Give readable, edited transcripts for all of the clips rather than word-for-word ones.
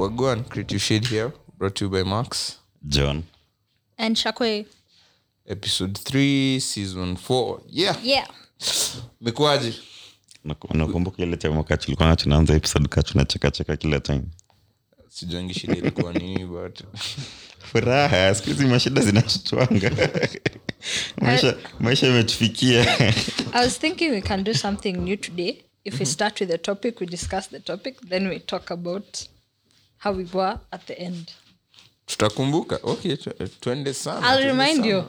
Wagwan, Creative Shade here, brought to you by Max, John, and Shakwe. Episode 3, Season 4. Yeah. Mekwaje? Nakumbuka ile time wakati tulikuwa tunaanza episode tunacheka kila time. Sijangi shida ilikuwa nini but furaha, siku mashida zinatutwanga. Maisha imetufikia. I was thinking we can do something new today. If we start with the topic, we discuss the topic, then we talk about how we were at the end. Tutakumbuka. Okay, twende sana. I'll remind you.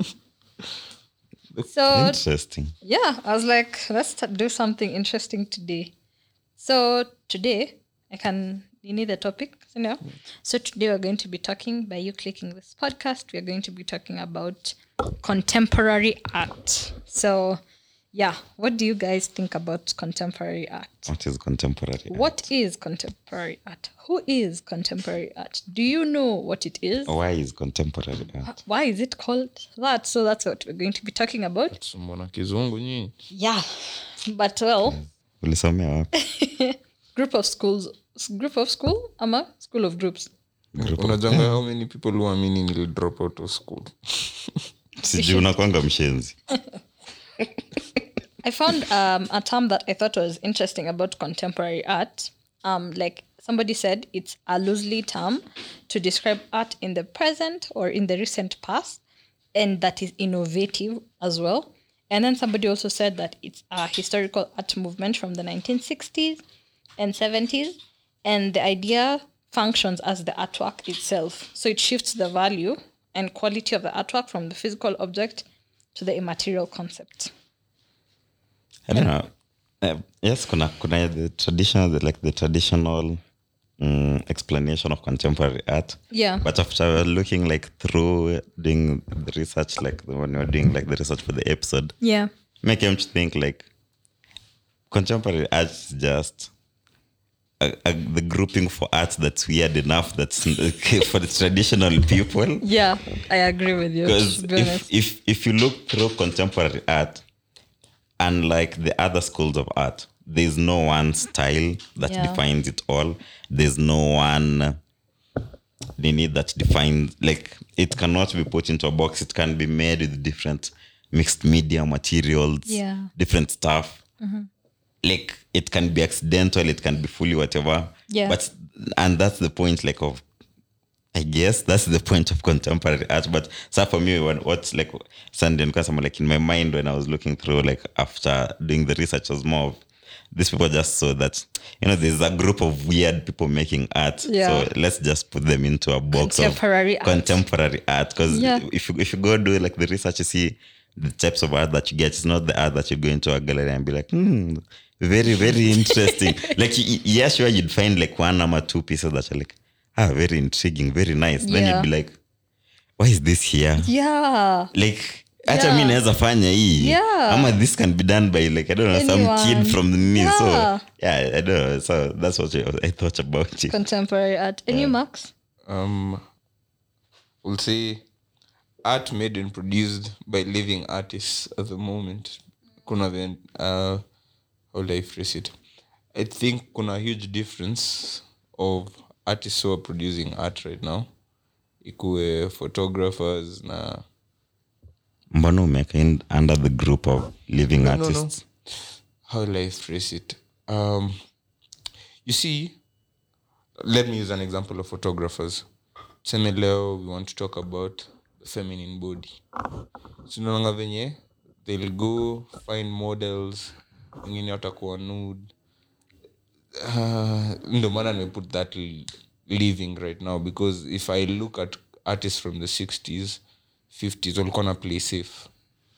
So Interesting. yeah, I was like, let's do something interesting today. So today, you need the topic, you know? So today we're going to be talking, by you clicking this podcast, we're going to be talking about contemporary art. So yeah, what do you guys think about contemporary art? What is contemporary art? What is contemporary art? Who is contemporary art? Do you know what it is? Why is contemporary art? Why is it called that? So that's what we're going to be talking about. Mbona kizungu nyinyi? Yeah, but well, Ulisomea wapi? group of school ama school of groups. Unajanga how many people who amini nil drop out of school? Sijui unakwanga mshenzi. I found a term that I thought was interesting about contemporary art. Like somebody said, it's a loosely term to describe art in the present or in the recent past, and that is innovative as well. And then somebody also said that it's a historical art movement from the 1960s and 70s, and the idea functions as the artwork itself. So it shifts the value and quality of the artwork from the physical object to the immaterial concept. I don't know. Yes, kuna the traditional explanation of contemporary art. Yeah. But after looking through doing the research, when you're doing the research for the episode, Yeah. make him to think contemporary art is just the grouping for art that's weird enough that's for the traditional people. Yeah, I agree with you. Because To be honest. if you look through contemporary art, unlike the other schools of art, there's no one style that defines it all. There's no one that defines, it cannot be put into a box. It can be made with different mixed media materials, different stuff. Mm-hmm. It can be accidental, it can be fully whatever. Yeah. And that's the point I guess that's the point of contemporary art. But so for me, what's Sunday, because I'm in my mind when I was looking through, after doing the research, was more of these people just saw that, there's a group of weird people making art. Yeah. So let's just put them into a box Contemporary of art. Contemporary art. Because if you go do the research, you see the types of art that you get. It's not the art that you go into a gallery and be very, very interesting. Sure, you'd find one or two pieces that are very intriguing, very nice. Then you'd be like, why is this here? Yeah. Acha mimi naweza fanya hii. Yeah. Ama this can be done by I don't know, some kid from the knee. Yeah. So yeah, I don't know. So that's what I thought about it. Contemporary art. And you, Max? We'll say art made and produced by living artists at the moment. Kuna how do I phrase it? I think kuna huge difference of artists who are producing art right now. Ikuwe photographers na Mbona umeka under the group of living artists? No. How do I phrase it? You see, let me use an example of photographers. Tuseme leo we want to talk about the feminine body. So unaona venye they'll go find models, wengine watakuwa nude. Ndo maana I put that living right now, because if I look at artists from the 60s, 50s, walikuwa na play safe.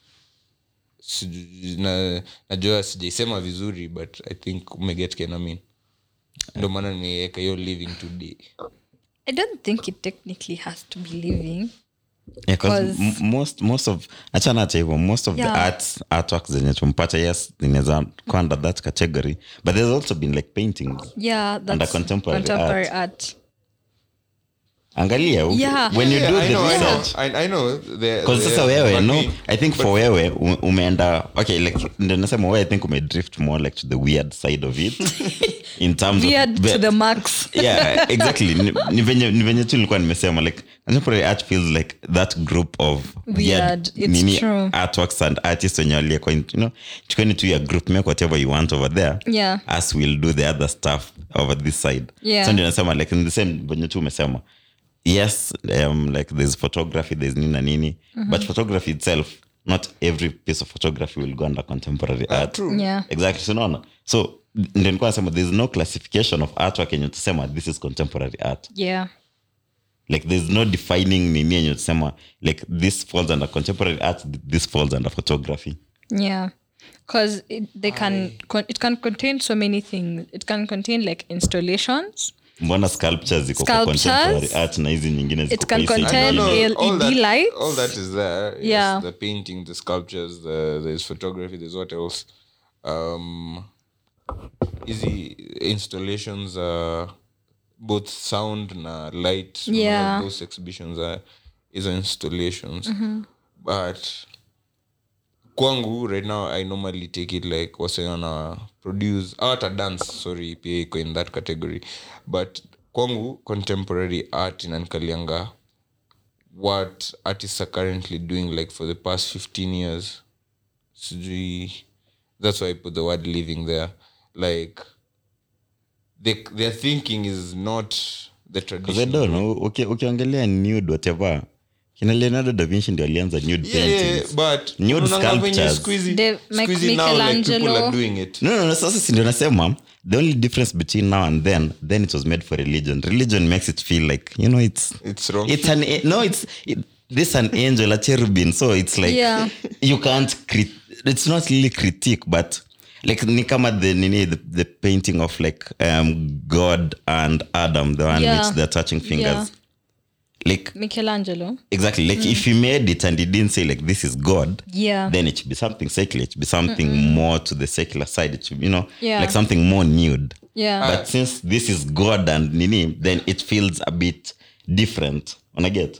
Najua sijaisema vizuri, but I think umeget kena mean. Ndo maana nimeweka hiyo living today. I don't think it technically has to be living. Yeah, because most of achana hata hivyo, most of the artworks zenye tumpata, yes, zinaweza kwa under that category, but there's also been paintings. Yeah, that's under contemporary art. angalia Yeah. when you do I the know, research I know. because sasa wewe no I think for wewe umeenda okay like ndio nasema wewe I think umedrift more like to the weird side of it in terms Weird of to the max. yeah exactly ni venye tu nilikuwa nimesema like contemporary art feels like that group of Weird. It's true. artworks and artists when you're you know chukeni to your group make whatever you want over there Yeah. as we'll do the other stuff over this side Yeah. so ndio nasema like in the same venye tu umesema yes like there's photography there's nini but photography itself not every piece of photography will go under contemporary art True. Yeah. exactly so ndio nilikuwa nasema there's no classification of artwork yenye tusema this is contemporary art Yeah. like there's no defining nini yenye tusema like this falls under contemporary art this falls under photography Yeah. Because it can contain so many things. It can contain like installations. mbona sculptures ziko kwa Sculptures. contemporary art na hizi nyingine ziko It can kwa hizi contain nyingine? LED lights. All that is there. Yes, Yeah. the painting, the sculptures, there's photography, there's what else? Easy installations, both sound na light. Yeah. Those exhibitions is installations. But kwangu right now I normally take it like wasana produce art or dance, sorry, pia iko in that category. But kwangu contemporary art inanikalianga what artists are currently doing like for the past 15 years. That's why I put the word living there. Like their thinking is not the Because I traditional. don't know ukiongelea nude whatever kina Leonardo da Vinci ndio alianza nude paintings But Nude unaona venye sculptures. squeezy The now like people Michelangelo. are doing it. no sasa si ndio nasema the only difference between now and then it was made for religion makes it feel like you know It's wrong. it's an this an angel a cherubim so it's like Yeah. you can't it's not really critique but like ni kama the painting of like God and Adam the one Yeah. which they're touching fingers Yeah. like Michelangelo. exactly like if he made it and he didn't say like this is God Yeah. then it should be something secular it should be something more to the secular side it should Yeah. like something more nude Yeah. but since this is God and nini then it feels a bit different I get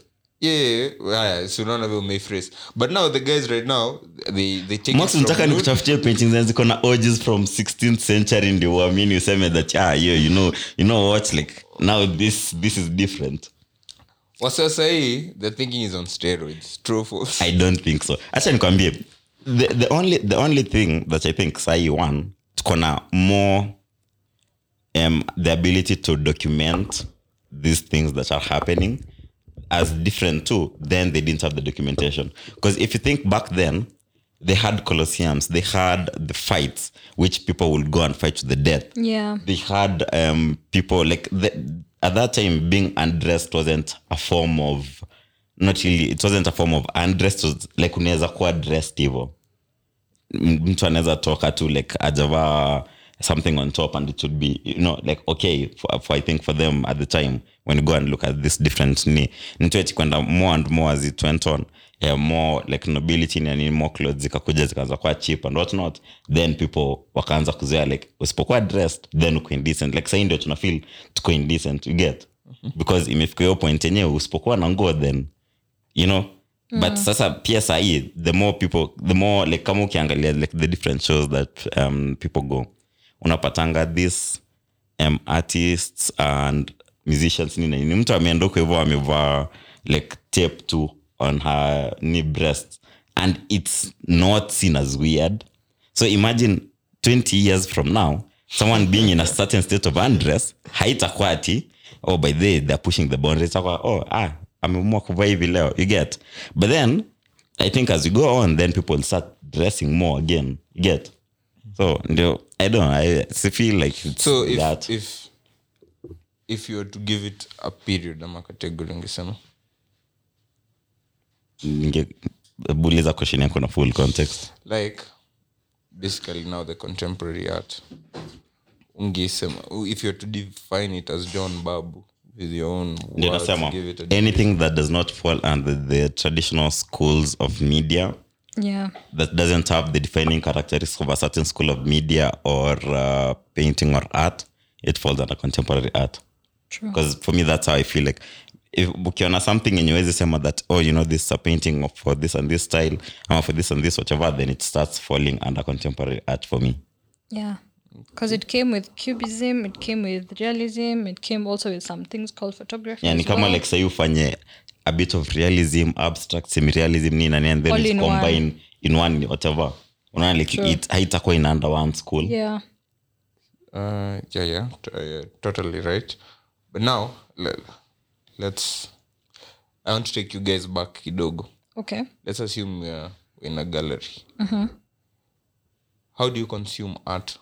So none of them may phrase. But now the guys right now they take Max it nataka from nude. nikutafutie paintings zenye ziko na orgies from 16th century ndio uamini useme that you know what like now this is different. Wasasa hii the thinking is on steroids. True or false? I don't think so. Acha nikwambie the only thing that I think sai one tuko na more the ability to document these things that are happening as different too, then they didn't have the documentation. Because if you think back then, they had colosseums, they had the fights, which people would go and fight to the death. Yeah. They had people like at that time being undressed wasn't a form of not really. It wasn't a form of undressed. It was like unaweza kuwa dressed hivyo. Mtu anaweza toka tu like ajava something on top and it would be like okay for I think for them at the time when you go and look at this different ni eti kwenda more and more as it went on more like nobility and more clothes zikakuja zikaanza kuwa cheap and what not then people wakaanza kuzoea like usipokuwa dressed then uko indecent like sasa ndio tunafeel tuko indecent you get because imefika hiyo point yenyewe usipokuwa na nguo then but sasa pia sahi the more like kama ukiangalia like the different shows that people go unapatanga this artists and musicians ni mtu ameondoka hivyo amevaa like tape too on her knee breast and it's not seen as weird so imagine 20 years from now someone being in a certain state of undress haitakuwa ati by they're pushing the boundaries ameamua kuvaa hivi leo you get but then I think as we go on then people will start dressing more again you get so I don't know I feel like it's So that if you were to give it a period ama category ungesema buliza question yako na full context like basically now the contemporary art ungesema if you were to define it as John Babu with your own ndio words, nasema give it a anything that does not fall under the traditional schools of media Yeah. that doesn't have the defining characteristics of a certain school of media or painting or art, it falls under contemporary art. True. Because for me, that's how I feel like if ukiona something yenye wezi sema that this is a painting for this and this style or for this and this whatever, then it starts falling under contemporary art for me. Yeah, because it came with cubism, it came with realism, it came also with some things called photography. Yeah, ni kama like say ufanye a bit of realism, abstract, semi-realism nini and then it's combined in one whatever. Like it haitakuwa in under one school. Yeah. Totally right. But now let's I want to take you guys back kidogo. Okay. Let's assume we're in a gallery. How do you consume art?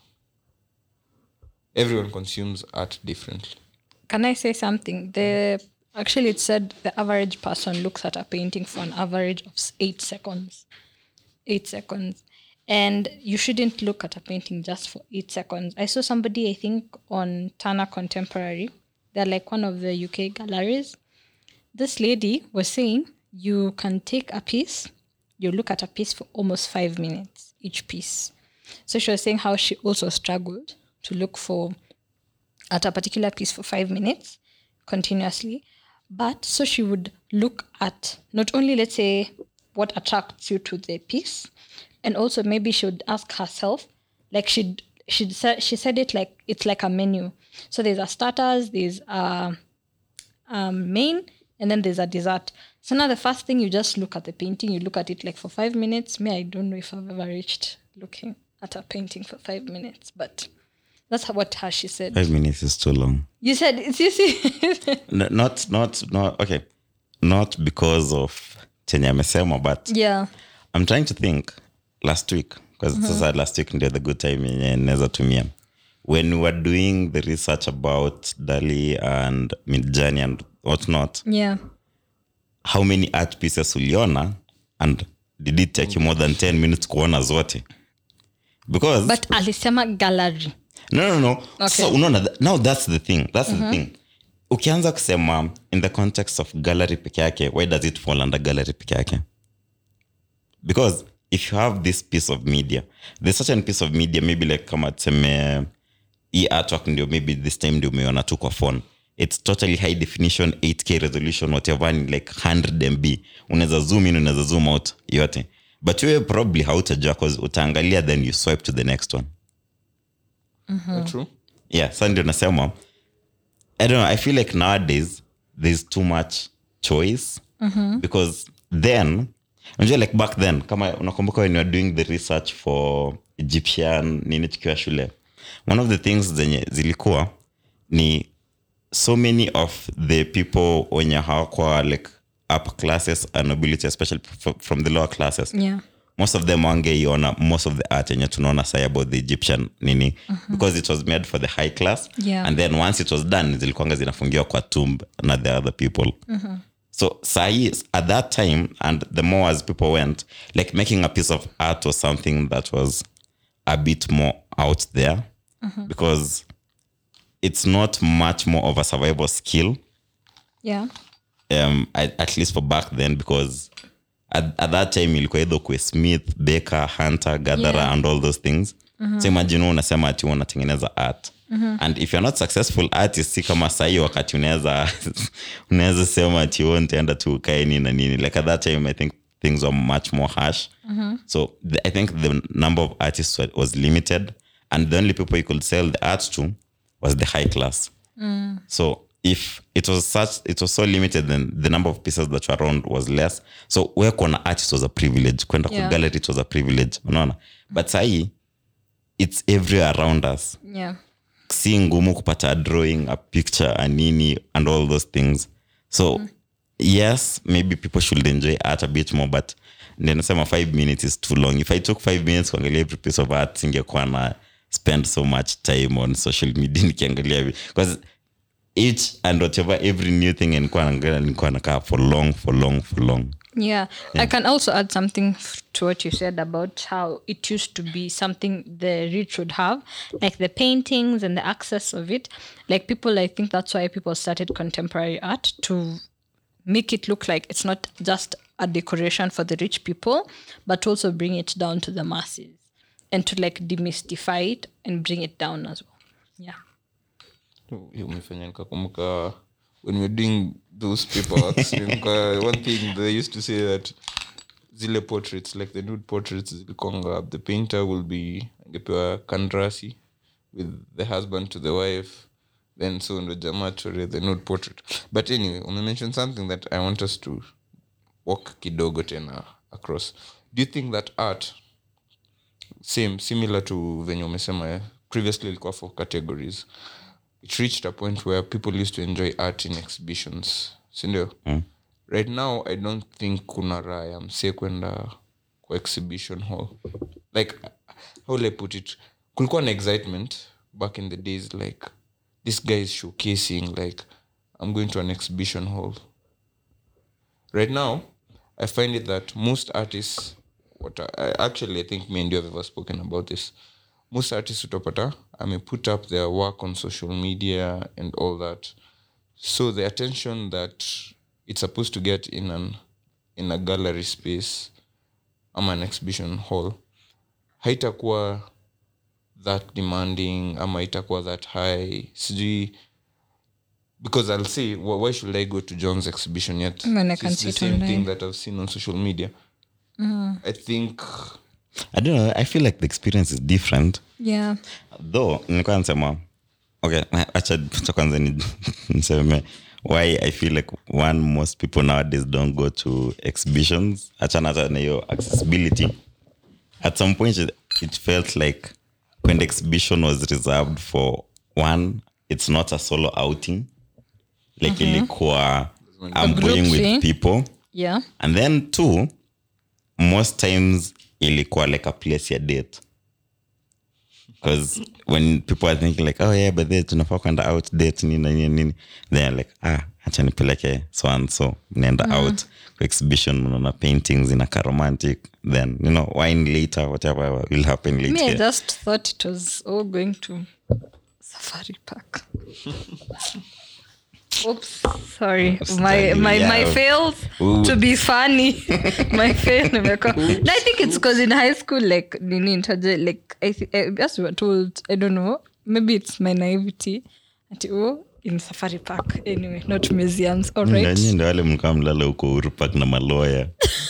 Everyone consumes art differently. Can I say something? Actually it said the average person looks at a painting for an average of 8 seconds. 8 seconds. And you shouldn't look at a painting just for 8 seconds. I saw somebody, I think, on Turner Contemporary. They're like one of the UK galleries. This lady was saying you can take a piece, you look at a piece for almost 5 minutes, each piece. So she was saying how she also struggled to look at a particular piece for 5 minutes continuously. But so she would look at not only, let's say, what attracts you to the piece, and also maybe she would ask herself, like she said it like it's like a menu. So there's a starters, there's a main, and then there's a dessert. So now the first thing, you just look at the painting, you look at it like for 5 minutes. I don't know if I've ever reached looking at a painting for 5 minutes, but that's what she said. 5 minutes is too long. You said it's easy. not okay. Not because of chenye amesema, but yeah. I'm trying to think last week, because it's last week ndio the good time yenye naweza tumia. When we were doing the research about Dali and Midjourney and whatnot, yeah, how many art pieces uliona, and did it take you more than 10 minutes kuona zote? Because but alisema gallery. No. Okay. So now that's the thing. That's the thing. Ukianza kusema in the context of gallery peke yake, why does it fall under gallery peke yake? Because if you have this piece of media, there's certain piece of media, maybe like kama tuseme artwork ndio maybe this time ndio umeona tu kwa phone. It's totally high definition, 8K resolution, whatever, like 100 MB. Unaweza zoom in, unaweza zoom out, yote. But you probably hautajua because utaangalia, then you swipe to the next one. True. Yeah, so ndio nasema, I don't know, I feel like nowadays there's too much choice. Because then, like back then, kama unakumbuka when you were doing the research for Egyptian nini tukiwa shule, one of the things zenye zilikuwa ni so many of the people wenye hawakwa like upper classes and nobility, especially from the lower classes. Yeah. Most of them wangeiona most of the art yenye tunaona say about the Egyptian nini, because it was made for the high class. Yeah. And then once it was done, zilikuanga zinafungiwa kwa tomb na the other people. So at that time, and the more as people went, like making a piece of art was something that was a bit more out there, because it's not much more of a survival skill. Yeah. At least for back then, because at that time ilikuwa either kuwe smith, baker, hunter, gatherer, and all those things. So imagine unasema ati unatengeneza art. And if you're not successful artist, si kama sahi wakati unaweza sema ati utaenda tu kae nini na nini. Like at that time I think things were much more harsh. So I think the number of artists was limited, and the only people you could sell the art to was the high class. So if it was so limited, then the number of pieces that were around was less. So where kuna artist was a privilege, kwenda kwa gallery it was a privilege, unaona. But sahi it's everywhere around us. Yeah. Si ngumu kupata a drawing, a picture, a nini, and all those things. So yes, maybe people should enjoy art a bit more, but ninasema 5 minutes is too long. If I took 5 minutes kuangalia every piece of art, singekuwa na spend so much time on social media nikiangalia, because each and whatever, every new thing nilikuwa nakaa for long. Yeah. I can also add something to what you said about how it used to be something the rich would have, like the paintings and the access of it. Like people, I think that's why people started contemporary art, to make it look like it's not just a decoration for the rich people, but also bring it down to the masses and to like demystify it and bring it down as well. Yeah. Umefanya nikakumbuka when we're doing those paperworks, one thing they used to say that zile portraits, like the nude portraits, zilikonga, the painter will be angepewa kandrasi with the husband to the wife, then so ndo jamaa chore the nude portrait. But anyway, mentioned something that I want us to walk kidogo tena across. Do you think that art similar to venye umesema previously ilikuwa for categories, it reached a point where people used to enjoy art in exhibitions, sindio? Right now I don't think kuna raya mse kwenda kwa exhibition hall. Like, how will I put it, kulikuwa na excitement back in the days, like this guy is showcasing, like I'm going to an exhibition hall. Right now I find it that most artists, I think me and you have ever spoken about this, most artists utapata put up their work on social media and all that, so the attention that it's supposed to get in a gallery space ama an exhibition hall haitakuwa that demanding ama haitakuwa that high, sijui, because I'll say, why should I go to John's exhibition yet? It's the same thing that I've seen on social media. I think, I don't know, I feel like the experience is different. Yeah. Though nilikuwa nasema, okay, acha kwanza niseme why I feel like most people nowadays don't go to exhibitions. Achana na hiyo accessibility. At some point it felt like when the exhibition was reserved for one, it's not a solo outing. Like ilikuwa I'm going with people. Yeah. And then two, most times ilikuwa like a place ya date. Because when people are thinking like, oh yeah, but they tunafaa kwenda out date nini, they're like, acha nipeleke so and so, nenda out exhibition, unaona paintings in a romantic, then wine later, whatever will happen later. Me, I just thought it was all going to Safari Park. Oops, sorry. My fails to be funny. My fail. No, I think it's because in high school, like as we were told, I don't know, maybe it's my naivety. In Safari Park. Anyway, not museums. All right. Ndio wale mlikuwa mlala huko Uhuru Park na maloya.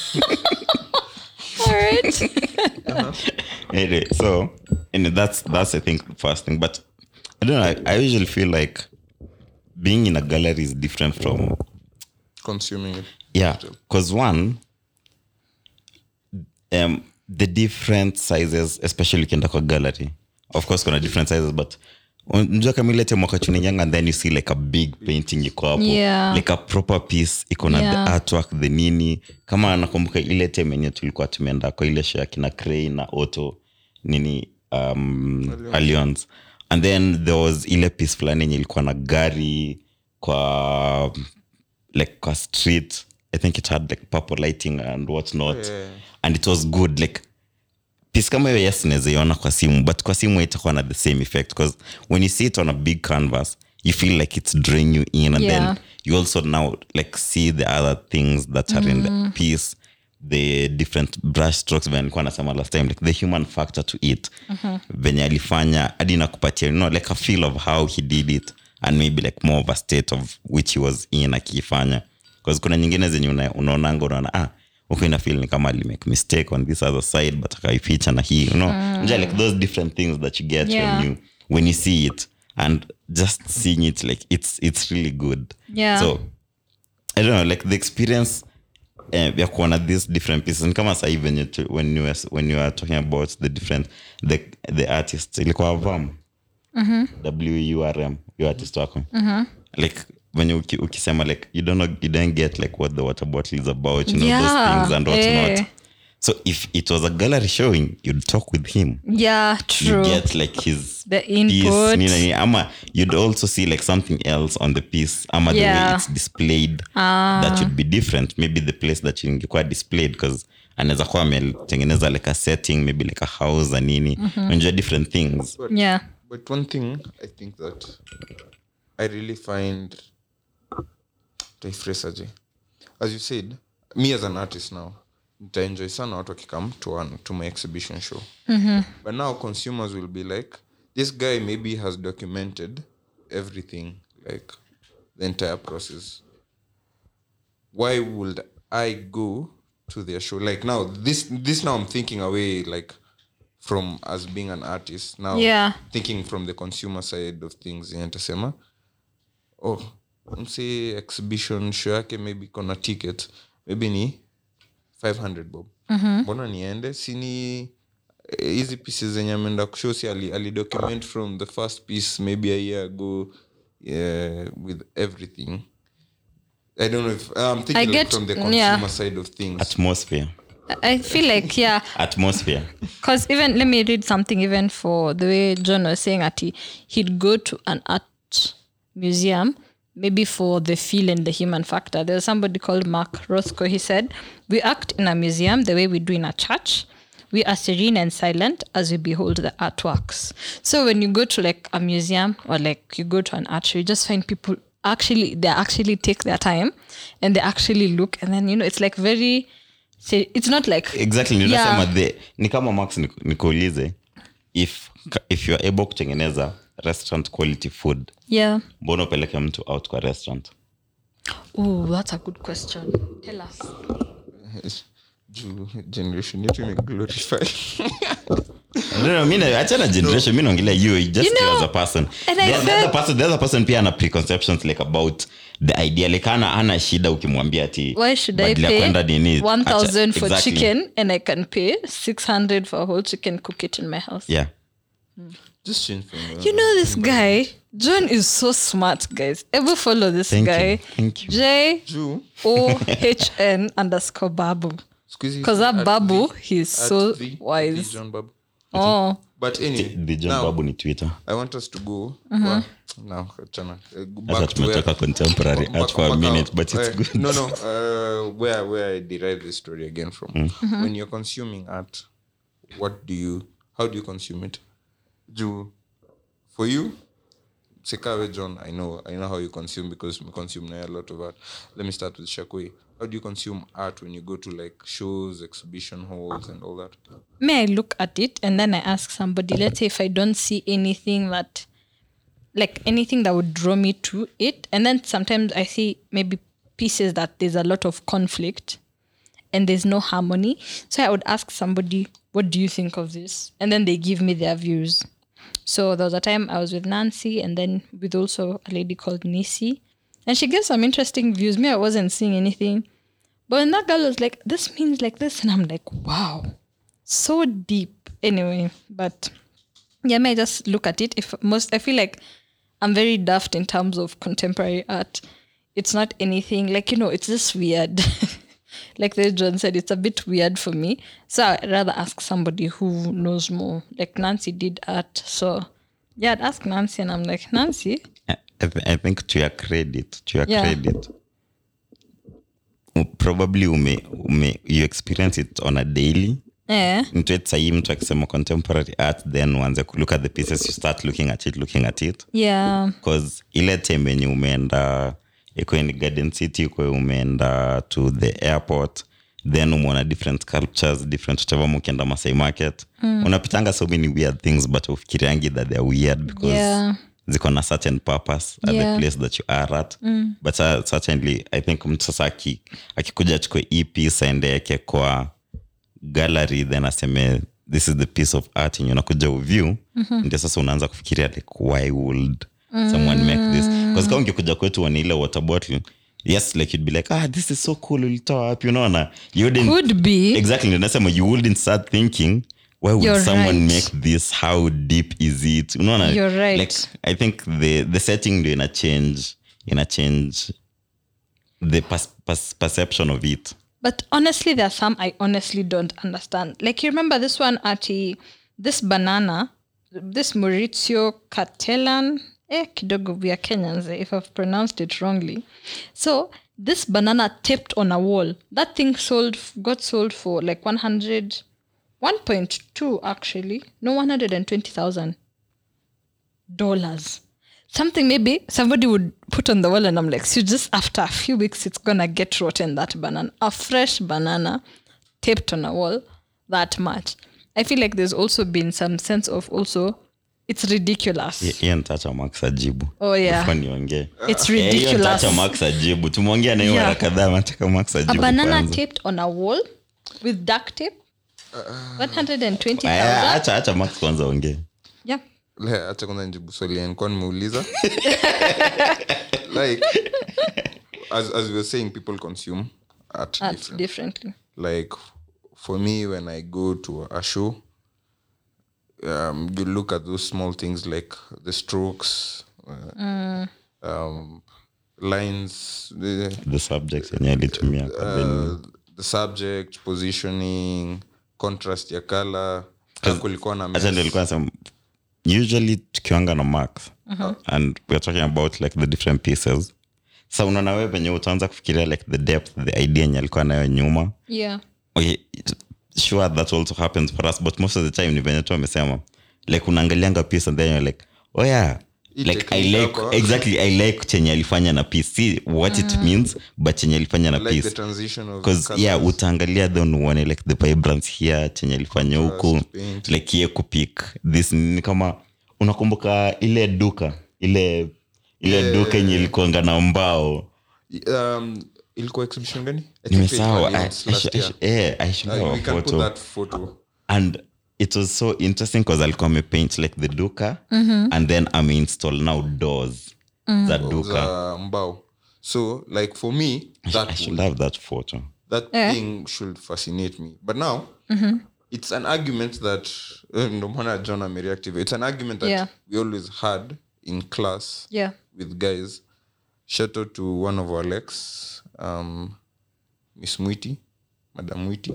All right. Anyway, so that's I think the first thing. But I don't know. I usually feel like being in a gallery is different from consuming it. Yeah, because one, the different sizes, especially ukienda kwa gallery, of course kuna different sizes, but unajua kama ile time wakati unaingia and then you see like a big painting iko hapo, like a proper piece iko na the artwork, the nini. Kama nakumbuka ile time yenye tulikuwa tumeenda kwa ile show kina Cray na Otto nini Alliance. And then there was ile piece fulani yenye ilikuwa na gari kwa like kwa street. I think it had like purple lighting and whatnot. And it was good. Like piece kama hiyo yes naweza iona kwa simu, but kwa simu itakuwa na the same effect, because when you see it on a big canvas you feel like it's drawing you in, and then you also now like see the other things that are in the piece, the different brush strokes. When nilikuwa nasema last time, like the human factor to it, venye alifanya hadi nakupatia like a feel of how he did it, and maybe like more of a state of which he was in akifanya, because kuna nyingine zenye unaonanga unaona ina feel ni kama make mistake on this other side, but akaificha na hii like those different things that you get when you see it, and just seeing it, like it's really good. So I don't know, like the experience ya kuona these different pieces, kama sasa hivi when you are talking about the different the artists, ilikuwa WURM WURM your artist wako, like when you ukisema like you don't get like what the water bottle is about, those things and what's not. So if it was a gallery showing, you'd talk with him. Yeah, true. You get like the input piece, ama you'd also see like something else on the piece, ama the way it's displayed that would be different. Maybe the place that ingekuwa displayed, because anaweza kuwa ametengeneza like a setting, maybe like a house and nini, enjoy different things. But one thing I think that I really find as you said, me as an artist now, I enjoy sana watu wakikam to my exhibition show. But now consumers will be like, this guy maybe has documented everything, like the entire process. Why would I go to their show? Like now, this now I'm thinking away like from as being an artist. Now thinking from the consumer side of things. Nitasema, say exhibition show yake maybe kona ticket. Maybe ni 500 bob. Mbona niende? Sini easy pieces zenye ameenda kushow si ali document from the first piece maybe a year ago with everything. I don't know if I'm thinking like from the consumer side of things. Atmosphere. I feel like atmosphere. Because even let me read something even for the way John was saying that he'd go to an art museum maybe for the feel and the human factor. There was somebody called Mark Rothko. He said, "We act in a museum the way we do in a church. We are serene and silent as we behold the artworks." So when you go to like a museum or like you go to an art show, you just find people they actually take their time and they actually look, and then it's like very, it's not like exactly ni kama Max nikuulize if you're able kutengeneza restaurant quality food, mbona upeleke mtu out kwa restaurant? Oh, that's a good question. Tell us. Generation yetu glorify. No, achana generation. Mimi naongelea you just as a person. The other person pia ana preconceptions like about the idea. Like ana shida ukimwambia ati why should I pay 1,000 for chicken and I can pay 600 for a whole chicken, cook it in my house? Yeah. Just change from this guy John is so smart, guys. Ever follow this guy? Thank you. JOHN_Babu. Because that Babu, he's so wise. John Babu. Oh. But anyway, the John Babu ni Twitter. I want us to go. Now, back to where contemporary art for a minute, but it's good. No. Where I derive this story again from. When you're consuming art, how do you consume it? For you, Sekawe John, I know how you consume because we consume a lot of art. Let me start with Shakwe. How do you consume art when you go to like shows, exhibition halls and all that? May I look at it and then I ask somebody, let's say if I don't see anything that would draw me to it, and then sometimes I see maybe pieces that there's a lot of conflict and there's no harmony. So I would ask somebody, what do you think of this? And then they give me their views. So there was a time I was with Nancy and then with also a lady called Nisi. And she gave some interesting views. Me, I wasn't seeing anything. But when that girl was like, this means like this. And I'm like, wow, so deep. Anyway, but yeah, may I just look at it. I feel like I'm very daft in terms of contemporary art. It's not anything like, it's just weird. Like the John said, it's a bit weird for me. So I'd rather ask somebody who knows more. Like Nancy did art. So yeah, I'd ask Nancy and I'm like, Nancy, I think to your credit, probably you experience it on a daily. Into it sahi mtu akisema contemporary art, then once you look at the pieces, you start looking at it. Yeah. Because ile time when umeenda iko in Garden City, umeenda to the airport, then umeona different sculptures, different whatever, mkienda Masai Market. Unapitanga so many weird things, but ufikiriangi that they are weird because ziko na certain purpose at the place that you are at. But certainly I think mtu sasa akikuja chukue hii piece aende yake kwa gallery, then aseme this is the piece of art and unakuja uview, ndio sasa unaanza kufikiria like why would someone make this? Because kama ungekuja kwetu wana ile water bottle, yes, like you'd be like, this is so cool, ulitoa wapi? Unaona, you wouldn't could be exactly, nasema you wouldn't start thinking why would someone make this, how deep is it? Unaona, you're right. Like I think the setting ndio ina change the perception of it. But honestly, there are some I honestly don't understand. Like you remember this one this banana, this Maurizio Cattelan, kidogo we are Kenyans if I've pronounced it wrongly. So this banana taped on a wall, that thing got sold for like 1.2 actually. No, $120,000. Something maybe somebody would put on the wall and I'm like, so just after a few weeks, it's going to get rotten, that banana. A fresh banana taped on a wall, that much. I feel like there's also been some sense of also It's ridiculous. Hiyo nitaacha Max ajibu. Oh, yeah. Before niongee. It's Hiyo ridiculous. nitaacha Max ajibu. Tumeongea na yeye mara kadhaa, nataka Max A ajibu. banana kwanza. taped on a wall with duct tape. 120,000. Acha Max kwanza ongee. Yeah. Acha kwanza nijibu swali nilikuwa nimeuliza. Like as we were saying, people consume art differently. Like for me, when I go to a show, you look at those small things like the strokes, lines, The subjects yenye alitumia kwa venue. the subject, positioning, contrast ya color. Kulikuwa na Acha nilikuwa nasema usually tukiwanga na Max and we're talking about like the different pieces. So unaona wewe venye utaanza kufikiria like the depth, the idea yenye alikuwa nayo nyuma. Yeah. Okay, sure that also happens for us, but most of the time ni venye tu amesema like unaangalianga piece and then you're like, oh yeah, like I like exactly, I like chenye alifanya na piece, see what it means, but chenye alifanya na like piece, the transition of because yeah, utaangalia then uone like the vibrance here chenye alifanya huku, like ye kupick this ni kama unakumbuka ile duka ile duka yenye ilikuanga na mbao. Ilikuwa exhibition gani? Nimesahau. I should have a we can photo. put that photo. And it was so interesting because alikuwa amepaint like the duka and then ameinstall now doors za duka. Mbao. So like for me, I should have that photo. that thing should fascinate me. But now it's an argument that no matter John Ameriactive, it's an argument that we always had in class with guys. Shout out to one of our lex, Miss Mwiti, Madam Mwiti.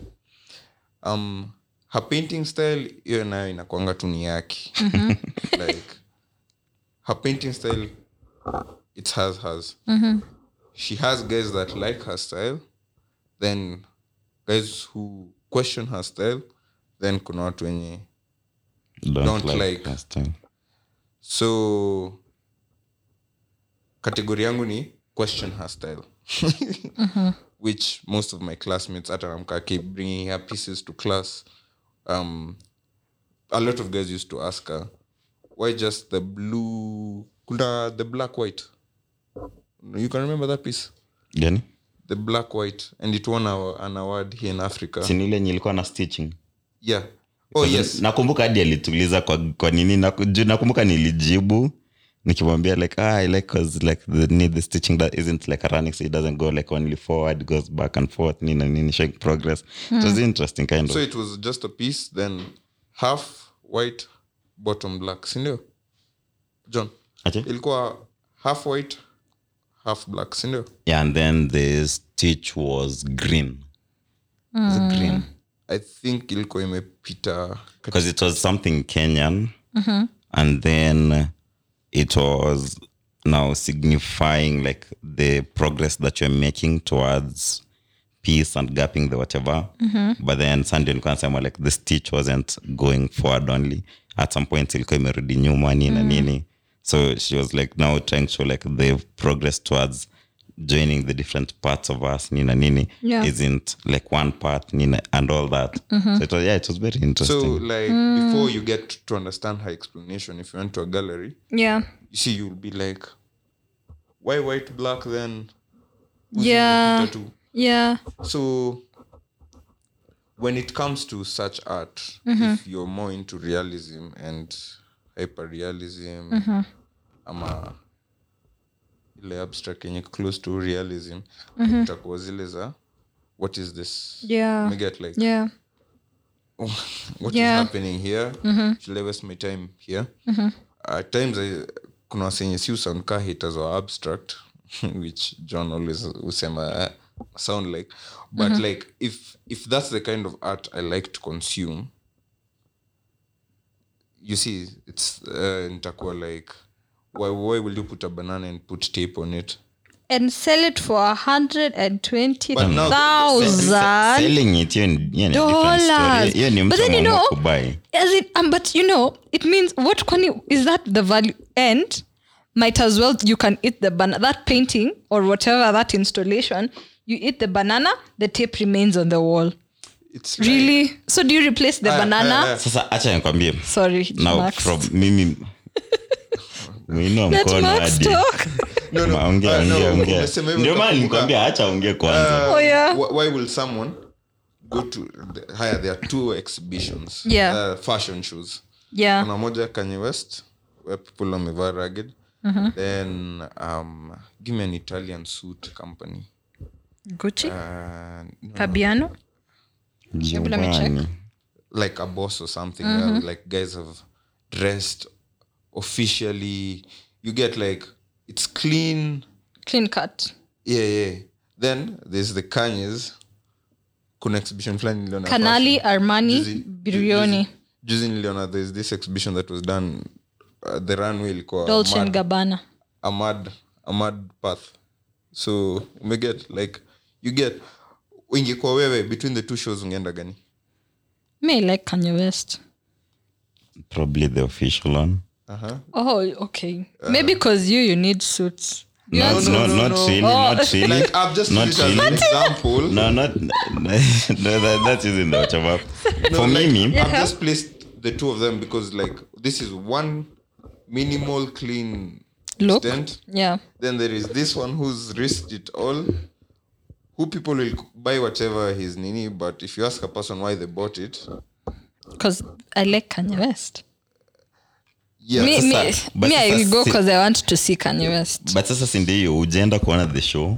Her painting style hiyo nayo inakuanga tu ni yake. Like her painting style, it's hers. She has guys that like her style, then guys who question her style, then kuna watu wenye don't like her style. So category yangu ni question her style. Which most of my classmates at Aramka keep bringing her pieces to class. A lot of guys used to ask her, why just the blue, the black white? You can remember that piece? Gani? The black white, and it won an award here in Africa. Sinile nilikuwa na stitching. Yeah. Oh yes. Nakumbuka hadi alituliza kwa nini nakumbuka nilijibu nikimwambia like I like cause like the stitching that isn't like a running, so it doesn't go like only forward, goes back and forth, nini showing progress. It was interesting kind of. So it was just a piece, then half white, bottom black, sindio? John. Okay. Ilikuwa half white, half black, sindio? Yeah, and then the stitch was green. It was green. I think ilikuwa imepita because it was something Kenyan, and then it was now signifying like the progress that you're making towards peace and gapping the whatever. But then Sunday nilikuwa like the stitch wasn't going forward only. At some point ilikuwa imerudi nyuma nini. So she was like now trying to show like the progress towards joining the different parts of us nini isn't like one part nina and all that. So it was very interesting. So like before you get to understand her explanation, if you went to a gallery, you see you'll be like, why white black then? So when it comes to such art, if you're more into realism and hyperrealism, ile abstract yenye close to realism, utakuwa zile za what is this? You get like what is happening here? Should I waste my time here? At times kuna wasenye si sound ka haters or abstract, which John always usema sound like, but like if that's the kind of art I like to consume, you see it's nitakuwa like, why will you put a banana and put tape on it and sell it for 120,000 selling it $. But then you know, as it, but you know, it means what is that the value? And might as well you can eat the that painting or whatever, that installation, you eat the banana, the tape remains on the wall. It's Really? So do you replace the banana? Sasa acha nikwambie. Sorry, Now Max. from mimi Let Max talk. ongea. umesema hivyo Ndio maana nikakumbuka. nikwambia acha ongee kwanza. Oh, yeah. Why will someone go to there are two exhibitions, Yeah. fashion shows. Yeah. Kuna moja Kanye West where people wamevaa ragged. Then give me an Italian suit company. Gucci? No, Fabiano? Let me check. like a boss or something where like guys have dressed officially. You get like it's clean. Clean cut. Yeah. Then there's the Kanye's. Kuna exhibition flani niliona. Canali, fashion. Armani, Juzi- Brioni. Juzi niliona there's this exhibition that was done the runway ilikuwa Dolce and Gabbana. a mad path. So you get ingekuwa wewe between the two shows ungeenda gani? Me like Kanye West. Probably the official one. Oh, okay. Maybe because you need suits. No, not really, not really. Like I've just Not used it as an really. example. No, that isn't the job. For me, I've just placed the two of them because like this is one minimal clean Look. extent. Yeah. Then there is this one who's risked it all. Who people will buy whatever his nini, but if you ask a person why they bought it, Because I like Kanye West. yeah, but I will go sasa- because I want to see Kanye West. but sasa si ndio ujaenda kuona the show.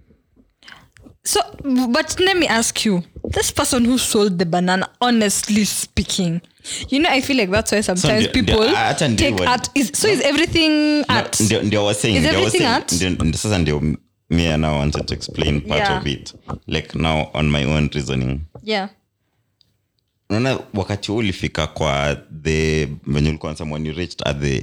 So, but let me ask you, this person who sold the banana, honestly speaking, I feel like that's why sometimes ndio- people hata ndio take wa- art. Is everything art? Ndio was saying. Is ndio was everything saying- art? ndio sasa ndio me and I wanted to explain part Yeah. of it. Like now on my own reasoning. Yeah. Unaona wakati huu ulifika kwa the venye ulikuwa unasema when you reached at the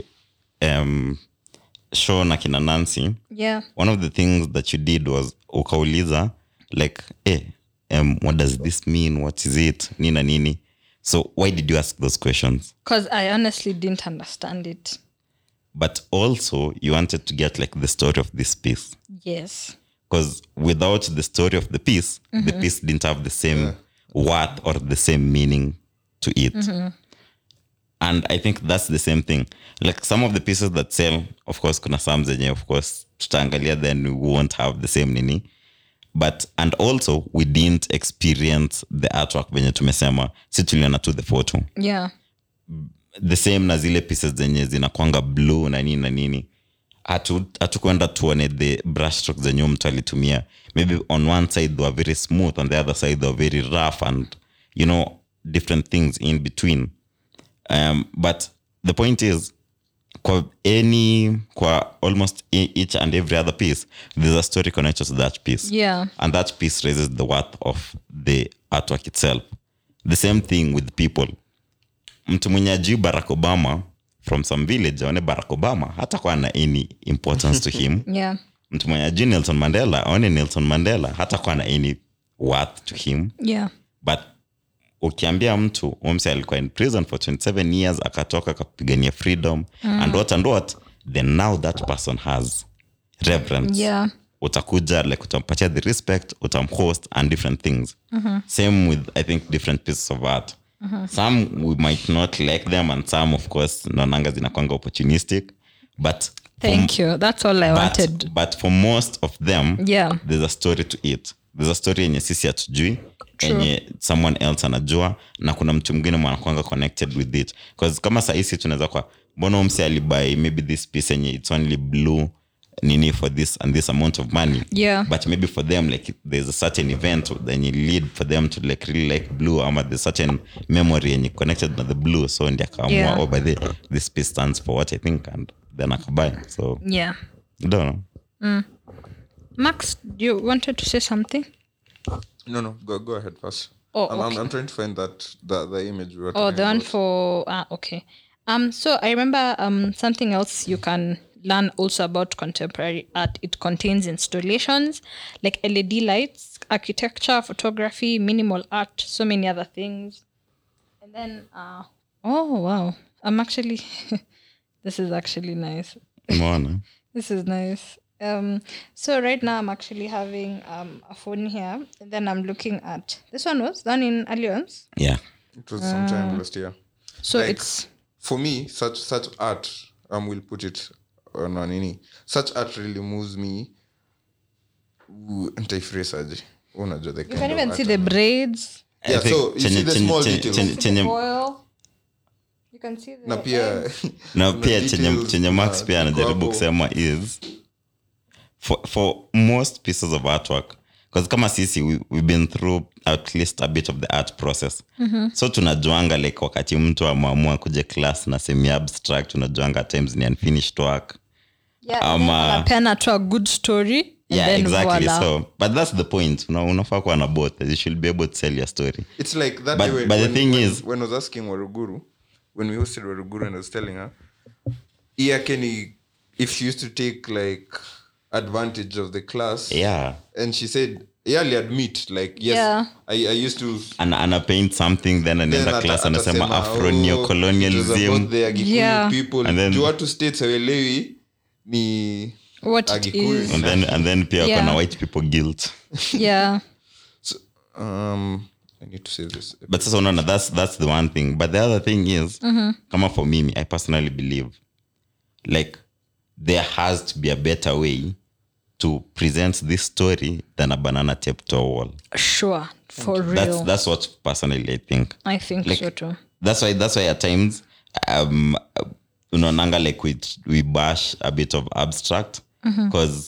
show na kina Nancy. Yeah. One of the things that you did was ukauliza like what does this mean, what is it, nini. So why did you ask those questions? Because I honestly didn't understand it. But also you wanted to get like the story of this piece, Yes. because without the story of the piece, the piece didn't have the same worth or the same meaning to it. And I think that's the same thing. Like some of the pieces that sell, of course, kuna some zenye, of course, tutaangalia, then we won't have the same nini. But, and also, we didn't experience the artwork venye tumesema. Si tuliona tu the photo. Yeah. The same na zile pieces zenye zinakwanga blue na nini. Hatukwenda tuone the brush strokes zenye mtu alitumia. Maybe on one side they were very smooth, on the other side they were very rough, and different things in between. But the point is, kwa almost each and every other piece, there's a story connected to that piece. Yeah. And that piece raises the worth of the artwork itself. The same thing with people. Mtu mwenye ajui Barack Obama from some village, aone Barack Obama hata kwa na any importance to him. Yeah. Mtu mwenye ajui Nelson Mandela, aone Nelson Mandela hata kwa na any worth to him. Yeah. But ukiambia mtu umse alikuwa in prison for 27 years akatoka akapigania freedom and what, then now that person has reverence. Yeah. Utakuja like utampatia the respect, utamhost and different things. Same with I think different pieces of art. Some we might not like them, and some of course naonanga zinakwanga opportunistic, but Thank you. That's all I wanted. but for most of them, Yeah. there's a story to it. There's a story yenye sisi hatujui, yenye someone else anajua, na kuna mtu mwingine mwanakwanga connected with it. Because kama saisi tunaweza kwa mbona umse alibuy maybe this piece yenye it's only blue nini for this and this amount of money. Yeah. But maybe for them like there's a certain event then you lead for them to like really like blue, ama there's certain memory and you connected to the blue, so ndia kaamua Yeah. by this piece stands for what I think, and then akabuy. So Yeah. I don't know. Max, you wanted to say something? No, go ahead first. Oh, I'm trying to find that the image we were Oh, talking the one about. for okay. So I remember something else you can learn also about contemporary art. It contains installations like LED lights, architecture, photography, minimal art, so many other things. And then oh wow. I'm actually this is actually nice. Umeona? This is nice. So right now I'm actually having a phone here, and then I'm looking at this one was done in Allianz. Yeah. It was sometime last year. So Like, it's for me, such art, we'll put it on nini. Such art really moves me. Nitaifresaje. Unajua the you kind can of even art see the I'm- braids, Yeah, I think so you see the small details. the foil. You can see the Na pia na kuna pia details, chenye Max na pia anajaribu ziko hapo. kusema is for most pieces of artwork, because kama sisi we've been through at least a bit of the art process, so tunajuanga like wakati mtu ameamua kuja class na semi abstract, tunajuanga times ni unfinished work. pen to a good story, and Yeah, then exactly. voila. So but that's the point, unafaa kuwa na both. You should be able to sell your story. It's like that But- way but the thing is- when I was asking Waruguru, when we hosted Waruguru, and I was telling her, Iya Kenny, if she used to take like advantage of the class, Yeah. and she said, I'll admit, like, yes, Yeah. I used to. Ana paint something then anaenda class anasema atasema, Afro it was neocolonialism. about the Agikuyu Yeah. people. And then- Juu watu states hawelewi ni What it Agikuyu. is. And then pia Yeah. kuna white people guilt. Yeah. So, I need to say this. But sasa unaona, that's the one thing. But the other thing is, kama for me, I personally believe like there has to be a better way to present this story than a banana taped to a wall. Sure. For real. That's what personally I think. I think like, so too. That's why at times unaonanga like we bash a bit of abstract, because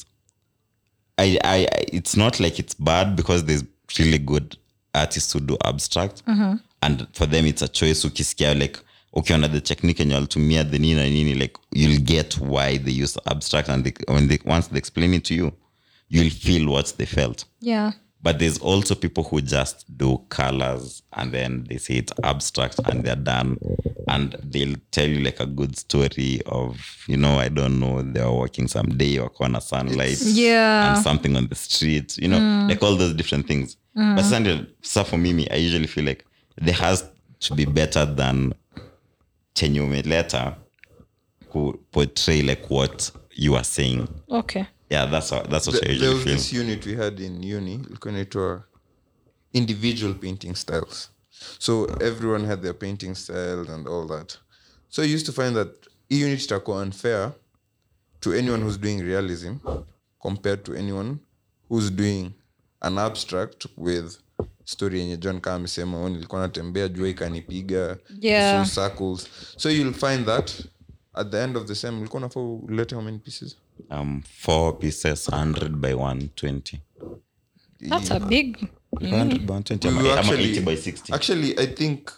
I it's not like it's bad, because there's really good artists who do abstract, and for them it's a choice. Ukisikia like ukiona the technique and walitumia the nini na nini, like you'll get why they use abstract, and once they explain it to you, you'll feel what they felt. Yeah. But there's also people who just do colors and then they say it's abstract and they're done, and they'll tell you like a good story of, I don't know, they were walking someday or corner sunlight, Yeah. and something on the street, like all those different things. But so for me, I usually feel like there has to be better than chenye umeleta who portray like what you are saying. Okay. Yeah, that's what I There usually was feel. this unit we had in uni, ilikuwa inaitwa individual painting styles. So everyone had their painting style and all that. So I used to find that hii unit itakuwa unfair to anyone who's doing realism compared to anyone who's doing an abstract with story yenye John kama amesema, nilikuwa natembea jua ikanipiga, Yeah. so circles. So you'll find that at the end of the sem ulikuwa unafaa ulete how many pieces? 4 pieces, 100 by 120. That's a big. 100 by 120. We I'm actually- 80 by 60. Actually, I think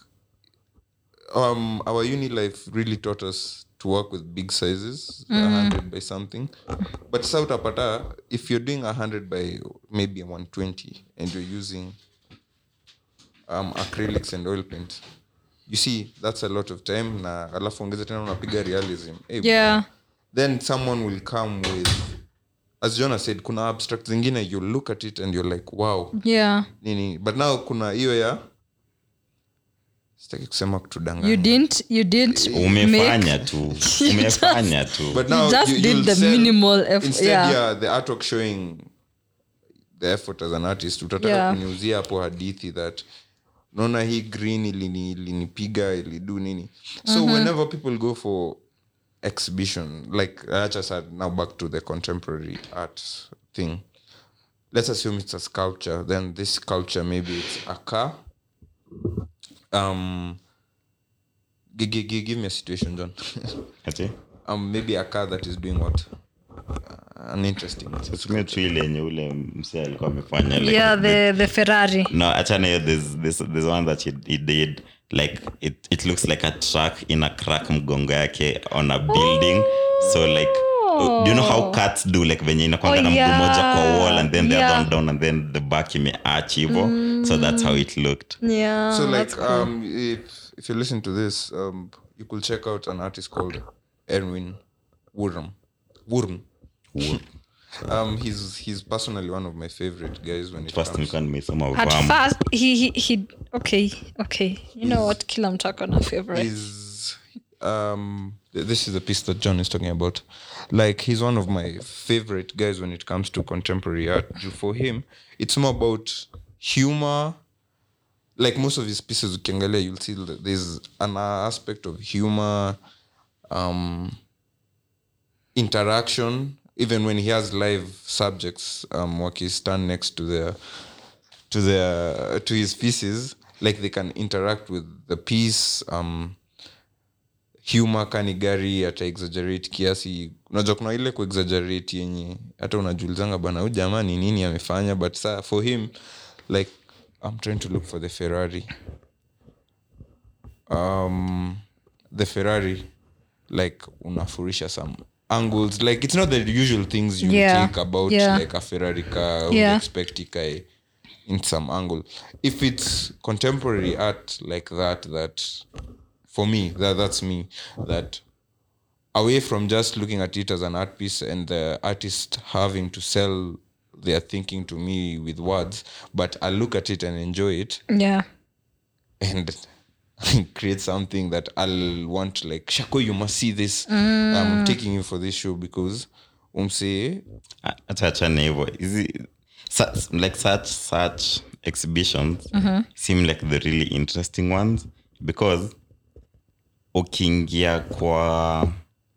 our uni life really taught us to work with big sizes, 100 by something. But South Apata, if you're doing 100 by maybe 120 and you're using acrylics and oil paint, you see, that's a lot of time. Na alafu ongeza tena unapiga realism. Hey, Yeah. then someone will come with, as Jonah said, kuna abstract zingine, you look at it and you're like, wow. Yeah. Nini. But now kuna hiyo ya sitaki kusema kutudanganya. You didn't Umefanya make. tu. Umefanya tu. But now You just did you'll the sell- minimal effort. instead Yeah. the artwork showing the effort as an artist, utataka Yeah. kuniuzia hapo hadithi that naona hii green ilinipiga ilidu nini. So whenever people go for exhibition, like now back to the contemporary art thing, let's assume it's a sculpture. Then this sculpture, maybe it's a car. Give me a situation, John. Ati? Maybe a car that is doing what? An interesting. Tusumie tu ile yenye ule msee alikuwa amefanya like Yeah, the Ferrari. no, achana hiyo, there's one that he did like it looks like a truck in a crack mgongo yake on a building. So like do you know how cats do, like venye inakwanga na mguu moja kwa wall and then the other one down and then the back imearch hivyo. So that's how it looked. Yeah. So like that's cool. if you listen to this, you could check out an artist called Erwin Wurm. He's personally one of my favorite guys when it First comes. nilikuwa nimesema At Vam. first, he okay. You know what? Kila mtu ako na favorite. He's this is the piece that John is talking about. Like, he's one of my favorite guys when it comes to contemporary art. For him, it's more about humor. Like most of his pieces, ukiangalia, you'll see that there's an aspect of humor, interaction. Even when he has live subjects, stand next to his pieces, like they can interact with the piece. Humor kanigari ata exaggerate kiasi. Unajua kuna ile ku exaggerate yenye hata unajulizanga bana huyu jamaa ni nini amefanya, but for him, like, I'm trying to look for the Ferrari. The Ferrari, like, unafurisha some angles. Like, it's not the usual things you think about, like a Ferrari car. You expect it in some angle. If it's contemporary art like that for me, that's me. That away from just looking at it as an art piece and the artist having to sell their thinking to me with words, but I look at it and enjoy it. Yeah. And create something that I'll want, like, Shako, you must see this. I'm taking you for this show because umse is it like such exhibitions seem like the really interesting ones, because ukiingia kwa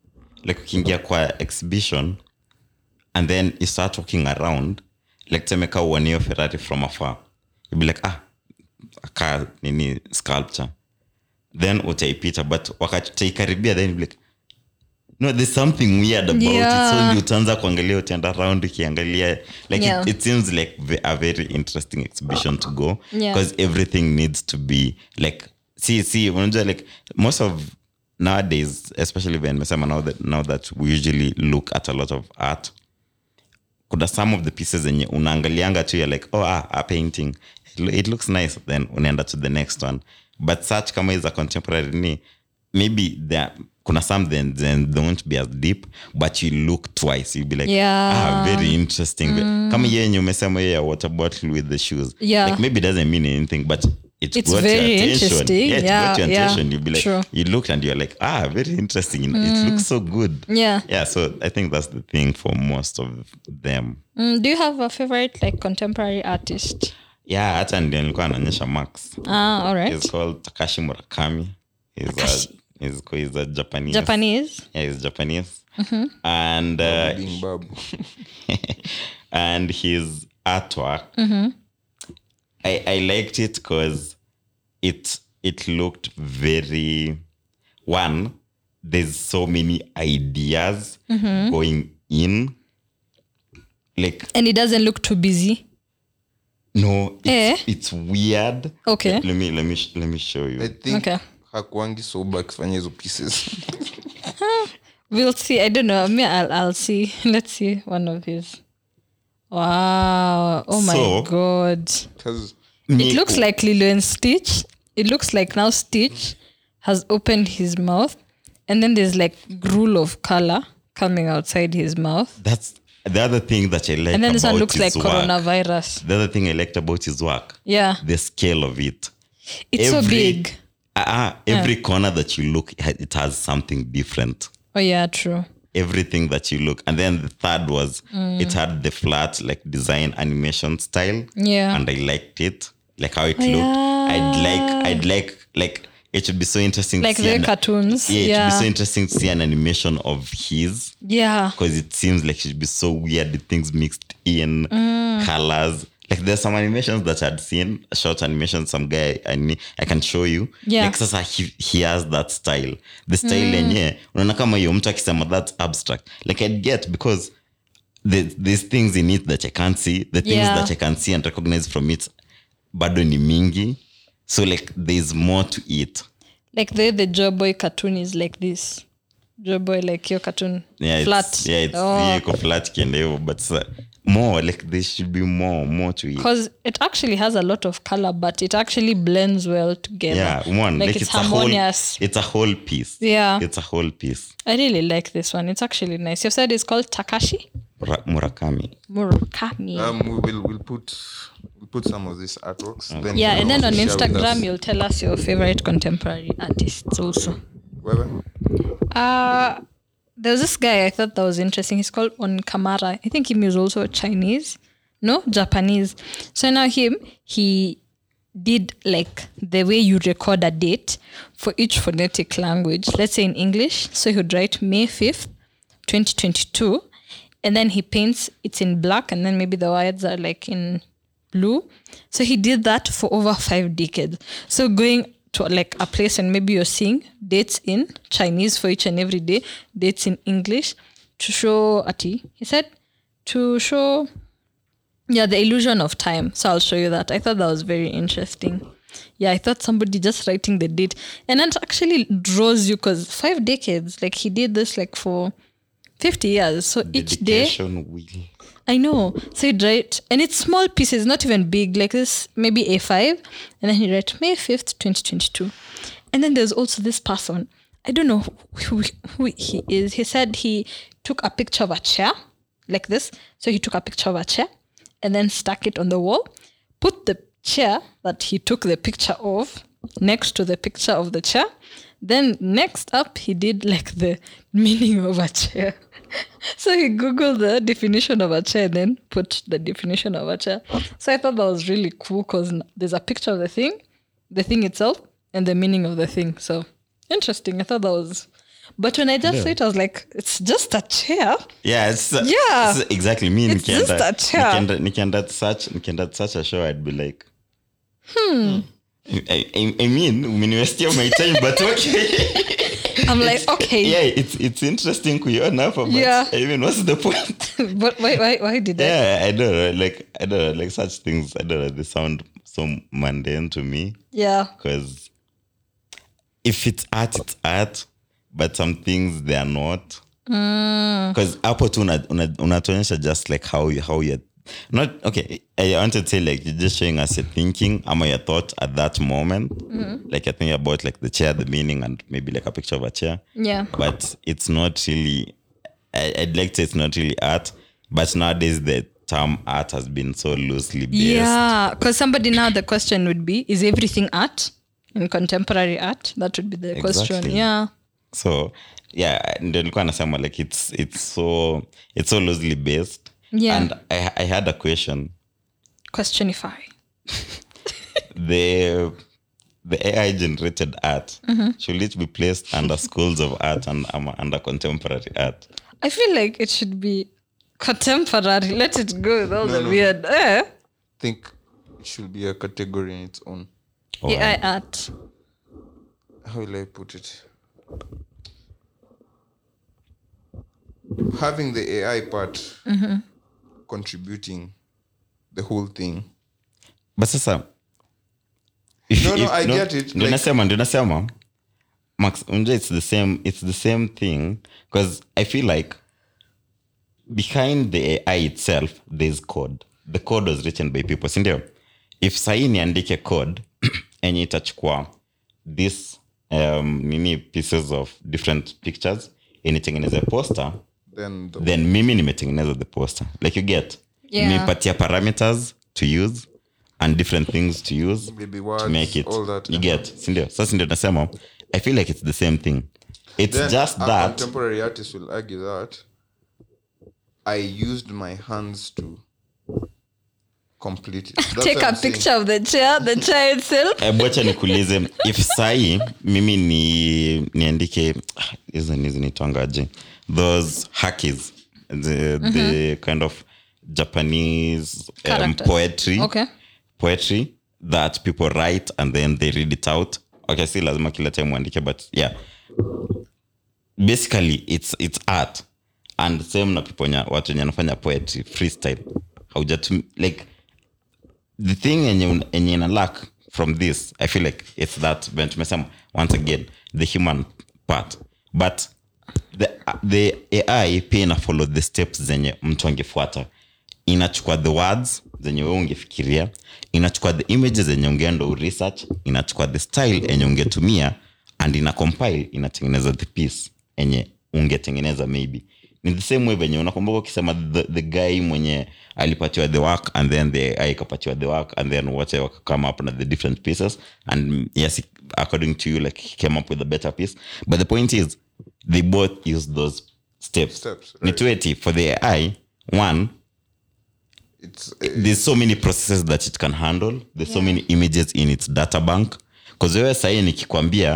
exhibition and then you start walking around, like temeka uoneo Ferrari from afar, you'll be like, aka nini sculpture, then utaipita, but wakati utaikaribia, then you'll be like, no, there's something weird about it. So utaanza kuangalia, utaenda around ukiangalia, like it seems like a very interesting exhibition to go, because everything needs to be like, see unajua, like most of nowadays, especially when now that we usually look at a lot of art, kuna some of the pieces zenye unaangalianga tu, you're like, a painting, it looks nice, then unaenda to the next one. But such kama is a contemporary, maybe there kuna some then they won't be as deep, but you look twice, you'll be like, very interesting. Kama yenye umesema ya water bottle with the shoes, like maybe it doesn't mean anything, but it's got very your attention. interesting. It got your attention. You'll be like, True. You looked and you're like, very interesting. It looks so good. Yeah. So I think that's the thing for most of them. Do you have a favorite, like, contemporary artist? Yeah, hata ndio nilikuwa naonyesha Max. All right. He's called Takashi Murakami. He's a Japanese. Yeah, he's Japanese. And and his artwork, I liked it because it looked very, one, there's so many ideas going in, like, and it doesn't look too busy. No, it's weird. Okay. Let me show you. I think hakuangi soba kufanya hizo pieces. We'll see. I don't know. I'll see. Let's see one of his. Wow. Oh my God. It looks like Lilo and Stitch. It looks like now Stitch has opened his mouth, and then there's like gruel of color coming outside his mouth. That's the other thing that I like. And then this one looks like work. coronavirus. The other thing I liked about his work, the scale of it. It's so big. Every corner that you look, it has something different. Oh yeah, true. Everything that you look. And then the third was, it had the flat, like, design animation style. Yeah. And I liked it, like how it looked. I'd like it should be so interesting like to see the cartoons. Yeah, it should be so interesting to see an animation of his. Yeah. Because it seems like it should be so weird, the things mixed in, colors. Like, there's some animations that I'd seen, short animations, some guy I can show you. Yeah. Like, sasa he has that style. The style yenye, unaona kama hiyo mtu akisema that's abstract. Like, I'd get, because there's things in it that I can't see. The things that I can see and recognize from it, bado ni mingi. So, like, there's more to it. Like the Joe Boy cartoon is like this. Joe Boy, like your cartoon, flat. It's flat kiende hivyo, but more, like, there should be more to it. Because it actually has a lot of color, but it actually blends well together. Yeah, one. Like it's harmonious. It's a whole piece. Yeah. It's a whole piece. I really like this one. It's actually nice. You've said it's called Takashi? Murakami. We'll put some of these artworks. Okay. Then and then on Instagram, you'll tell us your favorite contemporary artists also. Wewe? There was this guy I thought that was interesting. He's called On Kamara. I think he was also Chinese. No, Japanese. So now he did like the way you record a date for each phonetic language. Let's say in English. So he would write May 5th, 2022. And then he paints it's in black, and then maybe the words are like in blue. So he did that for over 5 decades. So going to like a place and maybe you're seeing dates in Chinese for each and every day, dates in English to show he said to show the illusion of time. So I'll show you that. I thought that was very interesting. I thought somebody just writing the date, and it actually draws you, because 5 decades, like he did this like for 50 years. So each day, I know. So he'd write, and it's small pieces, not even big, like this, maybe A5. And then he'd write May 5th, 2022. And then there's also this person. I don't know who he is. He said he took a picture of a chair like this. So he took a picture of a chair and then stuck it on the wall, put the chair that he took the picture of next to the picture of the chair. Then next up, he did like the meaning of a chair. So he Googled the definition of a chair and then put the definition of a chair. So I thought that was really cool, because there's a picture of the thing itself, and the meaning of the thing. So interesting. I thought that was... But when I just saw it, I was like, it's just a chair. Yeah, it's exactly me. It's just a chair. Nikienda such a show, I'd be like, I mean, university my time, but okay. I'm like, okay. Yeah, it's interesting kuiona, but I mean, what's the point? But why did that? Yeah, I don't know, like such things. I don't know, they sound so mundane to me. Yeah. Because if it's art, but some things they are not. Because hapo tu unatuonyesha just like how you're not okay. I wanted to say like you're just showing us your thinking, your thought at that moment. Like you're thinking about like the chair, the meaning, and maybe like a picture of a chair. Yeah. But it's not really. I'd like to say it's not really art. But nowadays the term art has been so loosely based. Yeah, because somebody now the question would be: is everything art in contemporary art? That would be the question. Yeah. So ndio nilikuwa nasema like it's so loosely based. Yeah. And I had a question. Questionify. The AI generated art, should it be placed under schools of art and under contemporary art? I feel like it should be contemporary. Let it go. That was weird. I think it should be a category in its own. AI art. How will I put it? Having the AI part contributing the whole thing. But sasa, I get it. Ndio nasema Max, it's the same thing, because I feel like behind the AI itself there's code. The code was written by people. Sindio? If sahi niandike code enye itachukua this pieces of different pictures initengeneze poster, then mimi nimetengeneza the poster. Like you get, nimepatia parameters to use and different things to use words, to make it. All that, you get, sindio? Sasa ndio nasema, I feel like it's the same thing. It's then just that contemporary artists will argue that I used my hands to complete it. Take a picture of the chair itself. Wacha nikuulize, if sai mimi niandike hizo nitangaje, those hakis, the kind of Japanese poetry that people write and then they read it out. Okay, si lazima kila time uandike, but yeah, basically it's art. And same na people watu wanafanya poetry freestyle, like the thing enye ina lack from this, I feel like it's that when tumesema once again the human part, but the AI pia ina follow the steps zenye mtu angefuata. Inachukua the words zenye wewe ungefikiria, inachukua the images zenye ungeenda research, inachukua the style enye ungetumia, and ina compile, inatengeneza the piece enye ungetengeneza maybe. In the same way venye unakumbuka ukisema the guy mwenye alipatiwa the work and then the AI ikapatiwa the work and then whatever come up na the different pieces, and yes, according to you, like he came up with a better piece. But the point is, they both use those steps. Right. Nitueti, for the AI, one, there's so many processes that it can handle. There's so many images in its data bank. Because wewe sahi nikikwambia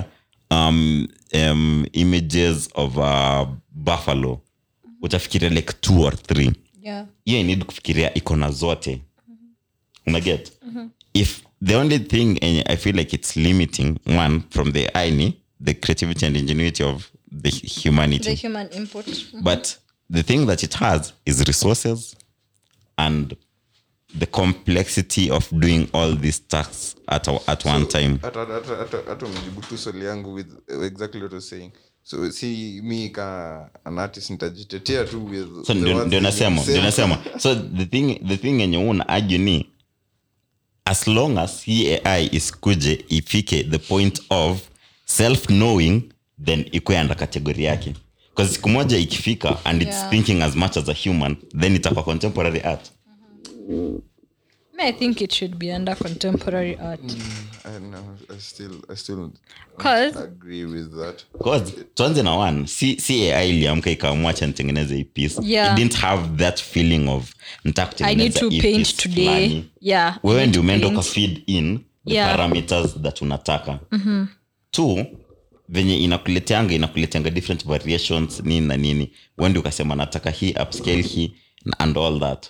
images of a buffalo, utafikiria like 2 or 3. Yeah. You need kufikiria ikona zote. Unaget? If the only thing, and I feel like it's limiting, one, from the AI, the creativity and ingenuity of the humanity. The human input. But the thing that it has is resources and the complexity of doing all these tasks at one time. Hata umejibu tu swali yangu with exactly what I was saying. So see me an artist nitajitetea tu with so ndio nasema so the thing yenye una argue ni as long as hii AI isikuje ifike the point of self knowing, then iko under category yake, because siku moja ikifika and it's thinking as much as a human, then itakuwa contemporary art. I think it should be under contemporary art. I know. I still agree with that. Because tuanze na one, si AI iliamka ikaamua acha nitengeneze hii piece. Yeah. It didn't have that feeling of I need to paint today. Flani. Yeah. Wewe ndio umeenda ka feed in the parameters that unataka. Two, venye inakuleteanga different variations nini na nini. Wewe ndio ukasema nataka hii upscale hii and all that.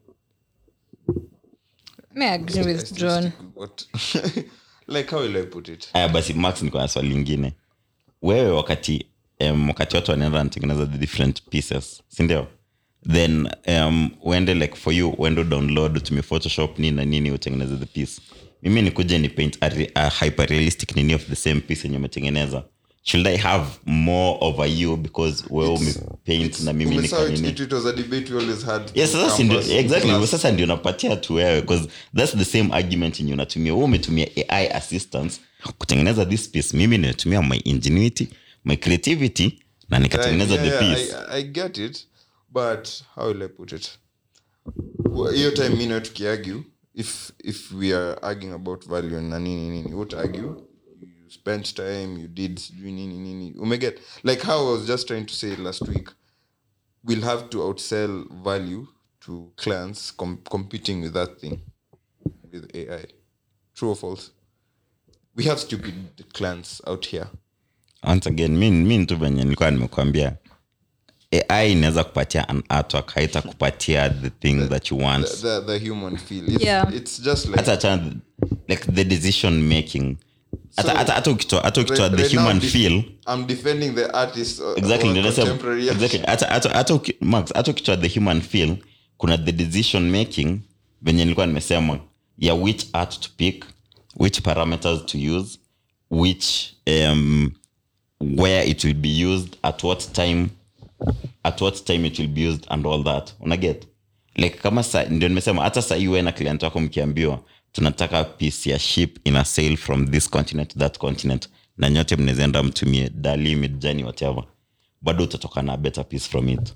May I agree with John. Like how will I put it? Basi Max, niko na swali lingine. Wewe wakati watu wanaenda wanatengeneza the different pieces, si ndio? Then uende like for you, uende download utumie Photoshop nini na nini utengeneze the piece. Mimi nikuje ni paint a hyper realistic nini of the same piece yenye umetengeneza. Should I have more over you because wewe umepaint na mimi nika nini? It was a debate we always had. Yes, exactly. Sasa ndio napatia tu wewe, because that's the same argument yenye unatumia. Wewe umetumia AI assistance kutengeneza this piece. Mimi nimetumia my ingenuity, my creativity na nikatengeneza the piece. I get it, but how will I put it? Hiyo time mimi na tukiargue, if we are arguing about value na nini, what argue? You spent time, you did nini. Umeget? Like how I was just trying to say last week, we'll have to outsell value to clients competing with that thing, with AI. True or false? We have stupid clients out here. Once again, mimi tu venye nilikuwa nimekuambia, AI inaweza kupatia an artwork, haita kupatia the thing that you want. The human feel. It's just like the decision making. Hata ukitoa the human feel. I'm defending the artist. Exactly. Exactly. Hata ukitoa the human feel, kuna the decision making venye nilikuwa nimesema ya which art to pick, which parameters to use, which where it will be used, at what time it will be used and all that. Unaget? Like kama ndio nimesema hata sasa wewe na client wako mkiambiwa tunataka piece ya ship in a sail from this continent to that continent, na nyote mnaenda mtumie DALL-E, Midjourney, whatever, bado utatoka na better piece from it.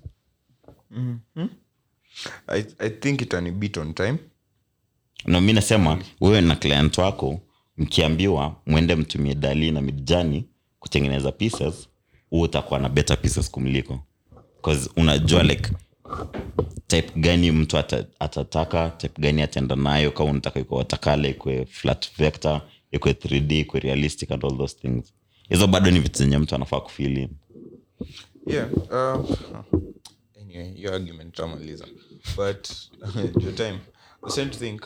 I think it an bit on time. No, mimi nasema wewe na client wako mkiambiwa muende mtumie DALL-E na Midjourney kutengeneza pieces, utakuwa na better pieces kumliko, because unajua like type gani mtu atataka, type gani ataenda nayo, kama unataka iko watakale, iko flat vector, iko 3D, iko realistic and all those things. Hizo bado ni vitu zenye mtu anafaa kufeel in. Anyway, your argument tamaliza. But your time. I was trying to think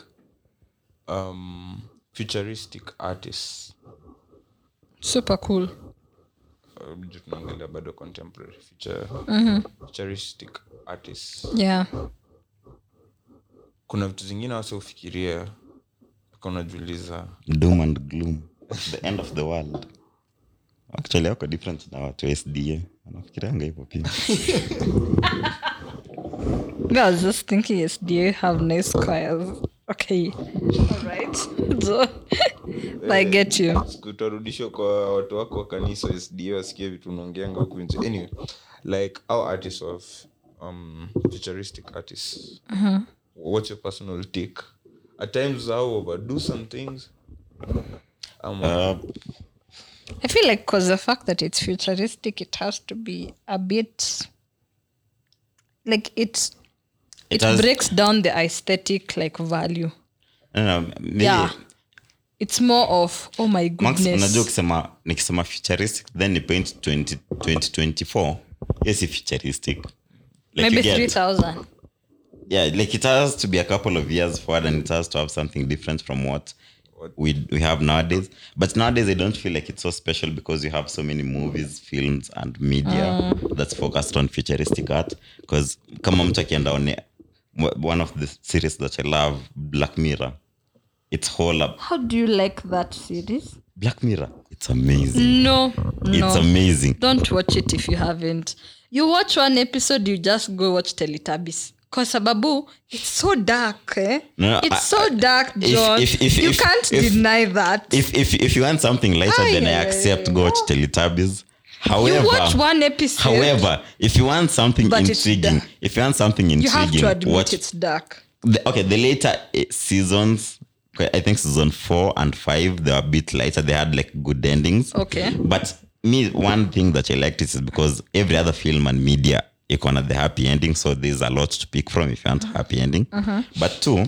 futuristic artists. Super cool. Tunaangalia bado contemporary futuristic artists. Yeah. Kuna vitu zingine wasa ufikiria kuna juliza doom and gloom, the end of the world. Actually wako different na watu SDA. Anafikirianga hivyo pia. I was just thinking SDA have nice choirs. Okay. All right. So, I get you. Kutarudisha kwa watu wako wa kanisa SDA wasikie vitu unaongeanga huko nje. Anyway, like our artists of futuristic artists. What's your personal take? At times how overdo some things? I feel like because the fact that it's futuristic, it has to be a bit like it breaks down the aesthetic like value. I don't know, maybe, Yeah. It's more of oh my Max, goodness. unajua nikisema futuristic then ni point 2024. Yes, it's futuristic. Like Maybe you get- 3,000. Yeah, like it has to be a couple of years forward and it has to have something different from what we have nowadays. But nowadays, I don't feel like it's so special because you have so many movies, films, and media that's focused on futuristic art. Because kama mtu akienda one of the series that I love, Black Mirror, it's whole up. How do you like that series? Black Mirror, it's amazing. No. It's amazing. Don't watch it if you haven't. You watch one episode, you just go watch Teletubbies. Because sababu, it's so dark, eh? No, it's so dark, John. You can't deny that. If you want something lighter, then I accept go watch Teletubbies. However, you watch one episode. However, if you want something But it's intriguing, you have to admit watch it's dark. the later seasons. I think season 4 and 5 they were a bit lighter. They had like good endings. Okay. But me, one thing that I liked is because every other film and media you can have the happy ending, so there's a lot to pick from if you want a happy ending. But 2,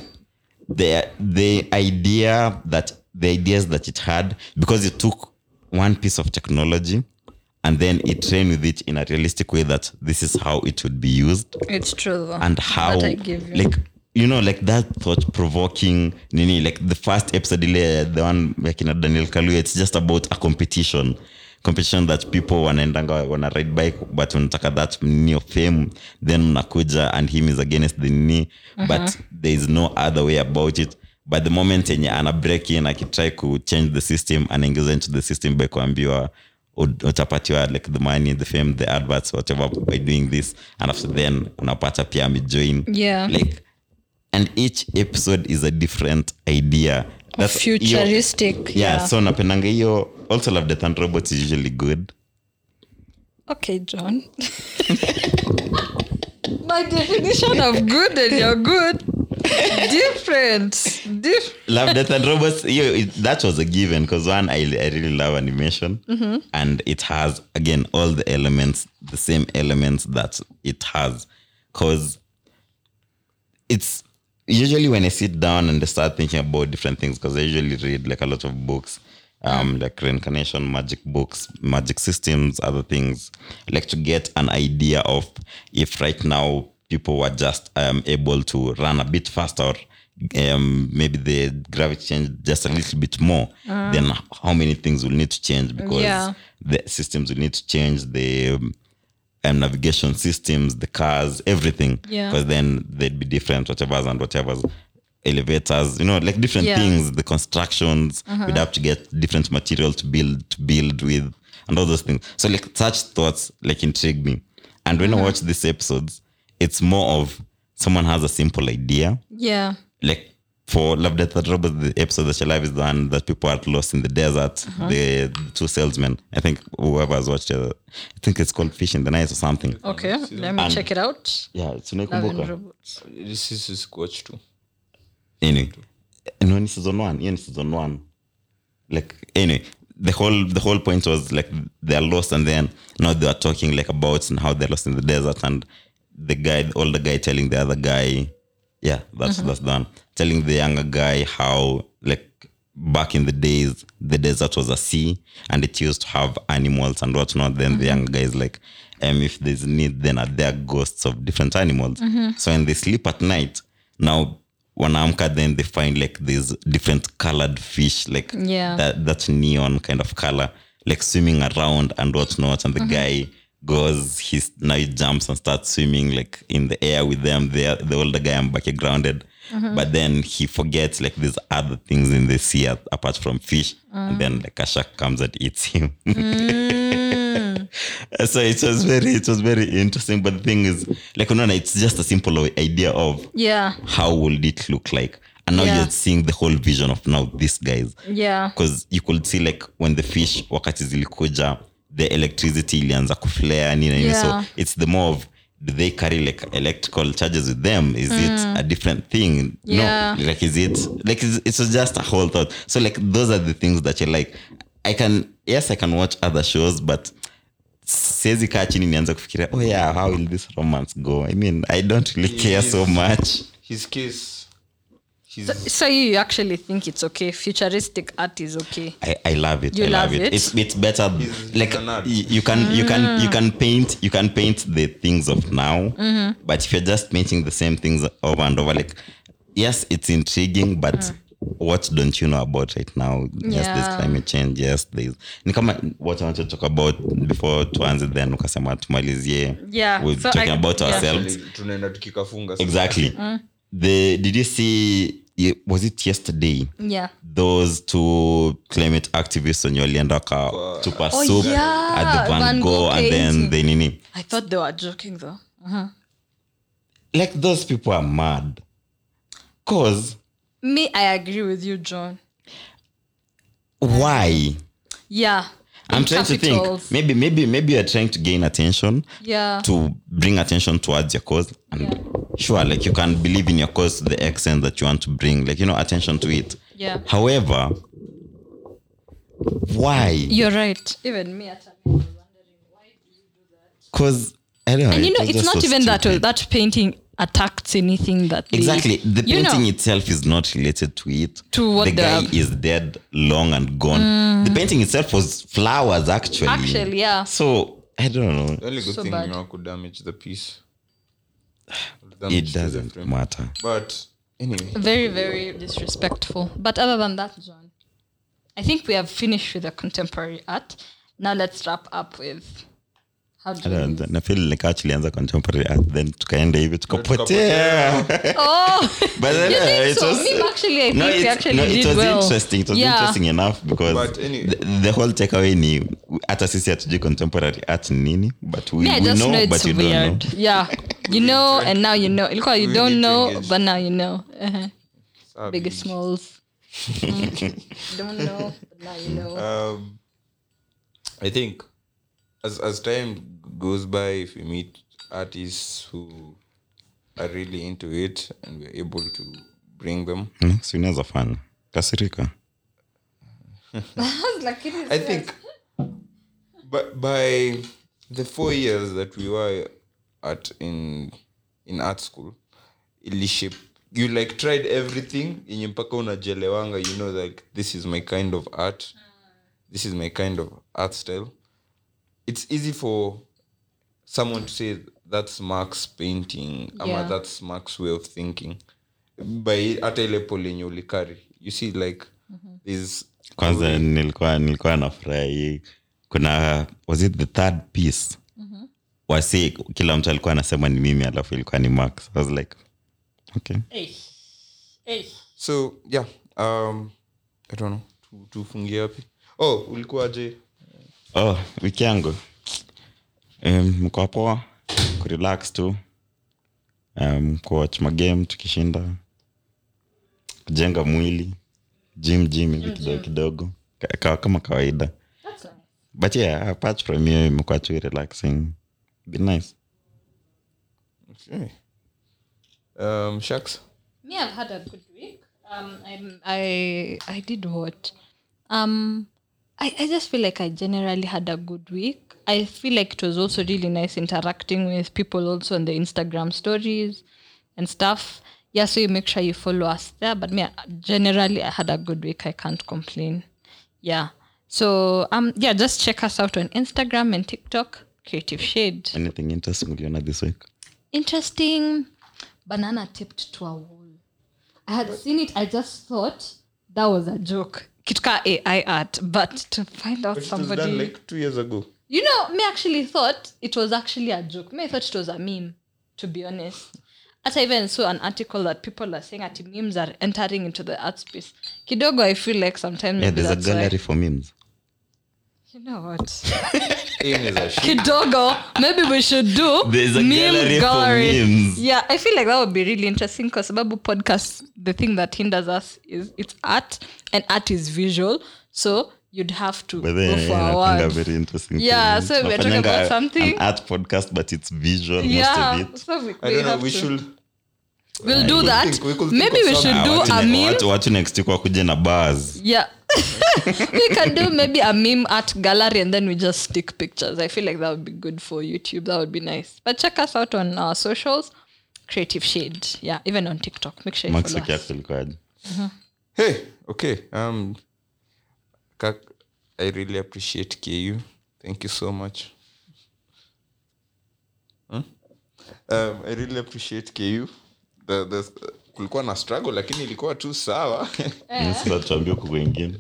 the ideas that it had, because it took one piece of technology and then it trained with it in a realistic way that this is how it would be used. It's true though. And how That I give you. like like that thought-provoking nini, like the first episode, the one like in Daniel Kaluuya, it's just about a competition that people wanna ride bike, but unataka that new fame, then mnakuja and him is against the knee, but there is no other way about it. But the moment yenye ana break in akitry to change the system, anaingiza into the system by kuambiwa utapatiwa like the money, the fame, the adverts, whatever by doing this, and after then unapata pia amejoin. Yeah. Like, and each episode is a different idea. That's futuristic. Yeah, so napendanga hiyo. Also Love, Death and Robots is usually good. Okay, John. My definition of good and you're good. Different. Love, Death and Robots, that was a given because one, I really love animation. And it has, again, all the elements, the same elements that it has. Because it's usually when I sit down and I start thinking about different things, because I usually read like a lot of books, like reincarnation, magic books, magic systems, other things, like to get an idea of if right now people were just able to run a bit faster, or maybe the gravity changed just a little bit more, then how many things will need to change, because the systems will need to change, the navigation systems, the cars, everything, because then they'd be different, whatever's elevators, like different things, the constructions, we'd have to get different material to build with, and all those things. So like such thoughts like intrigue me. And when I watch these episodes, it's more of someone has a simple idea. Yeah. Like for Love, Death and Robots, the episode that I love is the one that people are lost in the desert. The 2 salesmen. I think whoever has watched it, I think it's called Fish in the Night or something. Okay, let me check it out. Yeah, it's Love and unaikumbuka. Robots. This is watch too. Anyway, no, ni season 1. Yeah, ni season 1. Like anyway, the whole point was like they're lost, and then now they are talking like about how they're lost in the desert, and the older guy telling the other guy, that's done, telling the younger guy how like back in the days the desert was a sea and it used to have animals and whatnot. Then the younger guy is like, if there's need, then are there ghosts of different animals? So when they sleep at night, now wanaamka, then they find like these different colored fish, like that neon kind of color, like swimming around and whatnot. And the guy goes, he jumps and starts swimming like in the air with them. The older guy and back grounded, but then he forgets like there's other things in the sea apart from fish, and then like a shark comes and eats him. So it was very interesting. But the thing is, like, it's just a simple idea of how would it look like, and now you're seeing the whole vision of now these guys. Because you could see like when the fish wakati zilikuja, the electricity ilianza kuflare nini. So it's the more of, do they carry like electrical charges with them? Is it a different thing? No, like is it like it's just a whole thought. So like those are the things that you like. I can watch other shows, but siwezi kaa chini nianze kufikiria how will this romance go. I mean, I don't really care so much. His case. So you actually think it's okay? Futuristic art is okay? I love it. You I love it. It's better. Like you can paint the things of now, but if you're just painting the same things over and over, like yes, it's intriguing, but what don't you know about right now? Yes, there's climate change. Yes, there's what I want to talk about before tuanze, then ukasema tumalizie. Yeah, we're talking about ourselves. Tunaenda tukikafunga. Exactly. Did you see? Was it yesterday? Yeah. Those two climate activists on walienda to pursue at the Van Gogh and then the nini. I thought they were joking though. Like those people are mad. Cause me, I agree with you, John. Why? Yeah. I'm trying to think. Maybe you're trying to gain attention. Yeah. To bring attention towards your cause. And sure, like you can believe in your cause to the extent that you want to bring, like, attention to it. Yeah. However, why? You're right. Even me at times was wondering, why do you do that? Because I don't know. And it's not so even that painting attacks anything that exactly. The painting itself is not related to it. To what the guy is dead, long and gone. The painting itself was flowers, actually. Actually, yeah. So I don't know. The only good thing could damage the piece. It doesn't matter. But anyway, very, very disrespectful. But other than that, John, I think we have finished with the contemporary art. Now let's wrap up with. I feel like actually anza contemporary art, then tukaenda hivi tukapotea. But then it was actually I think we actually did it was well. Interesting. It was interesting enough because anyway, the whole takeaway ni hata sisi hatujui contemporary art ni nini, but we know, but you weird. Don't know. Yeah, you know, and now you know. Ilikuwa you don't know, but now you know. Big smalls. Don't know, but now you know. I think as time goes by, if we meet artists who are really into it and we're able to bring them, Swina's a fan. Kasirika. I think but by the 4 years that we were in art school, iliship, you like tried everything yenye mpaka unajelewanga, like this is my kind of art, this is my kind of art style. It's easy for someone to say that's Mark's painting, ama that's Mark's way of thinking. By hata ile pole yenye ulikari, you see like this. Kwanza nilikuwa nafurahi. Kuna was it the third piece? Wasi kila mtu alikuwa anasema ni mimi, alafu ilikuwa ni Mark. So I was like, okay. So yeah, I don't know. Tufungie wapi? Ulikuwaje? Wiki yangu. Mko poa, kurelax tu. Kuwatch magame tukishinda. Kujenga mwili. Gym kidogo. Kama kawaida. That's nice. But yeah, apart from you, mko tu relaxing. Be nice. Okay. Shucks. Me, I've had a good week. I did what? I just feel like I generally had a good week. I feel like it was also really nice interacting with people also on the Instagram stories and stuff. Yeah, so you make sure you follow us there. But me, generally, I had a good week. I can't complain. Yeah. So, just check us out on Instagram and TikTok. Creative Shade. Anything interesting uliona this week? Interesting. Banana taped to a wall. I had seen it. I just thought that was a joke. Kitka AI art, but to find out somebody. It was done like 2 years ago. Me actually thought it was actually a joke. Me, I thought it was a meme, to be honest. I even saw an article that people are saying that memes are entering into the art space. Kidogo, I feel like sometimes. Yeah, there's a gallery for memes. You know what? Kidogo, maybe we should do there's a meme gallery for memes. Yeah, I feel like that would be really interesting because Babu podcast, the thing that hinders us is it's art, and art is visual. So you'd have to go for a word. Very interesting. Yeah, so we're talking about something. An art podcast, but it's visual. Yeah, most of it. So I don't know. We should. We'll do that. Maybe we should do a meme. Watu next week wakuje na bars. Yeah. We can do maybe a meme art gallery and then we just stick pictures. I feel like that would be good for YouTube. That would be nice. But check us out on our socials. Creative Shade. Yeah, even on TikTok. Make sure you Max follow us. yako ilikuwaje? Hey, okay. I really appreciate KU. Thank you so much. I really appreciate KU. Kulikuwa na struggle lakini ilikuwa tu sawa. Sasa tuambie huko wengine.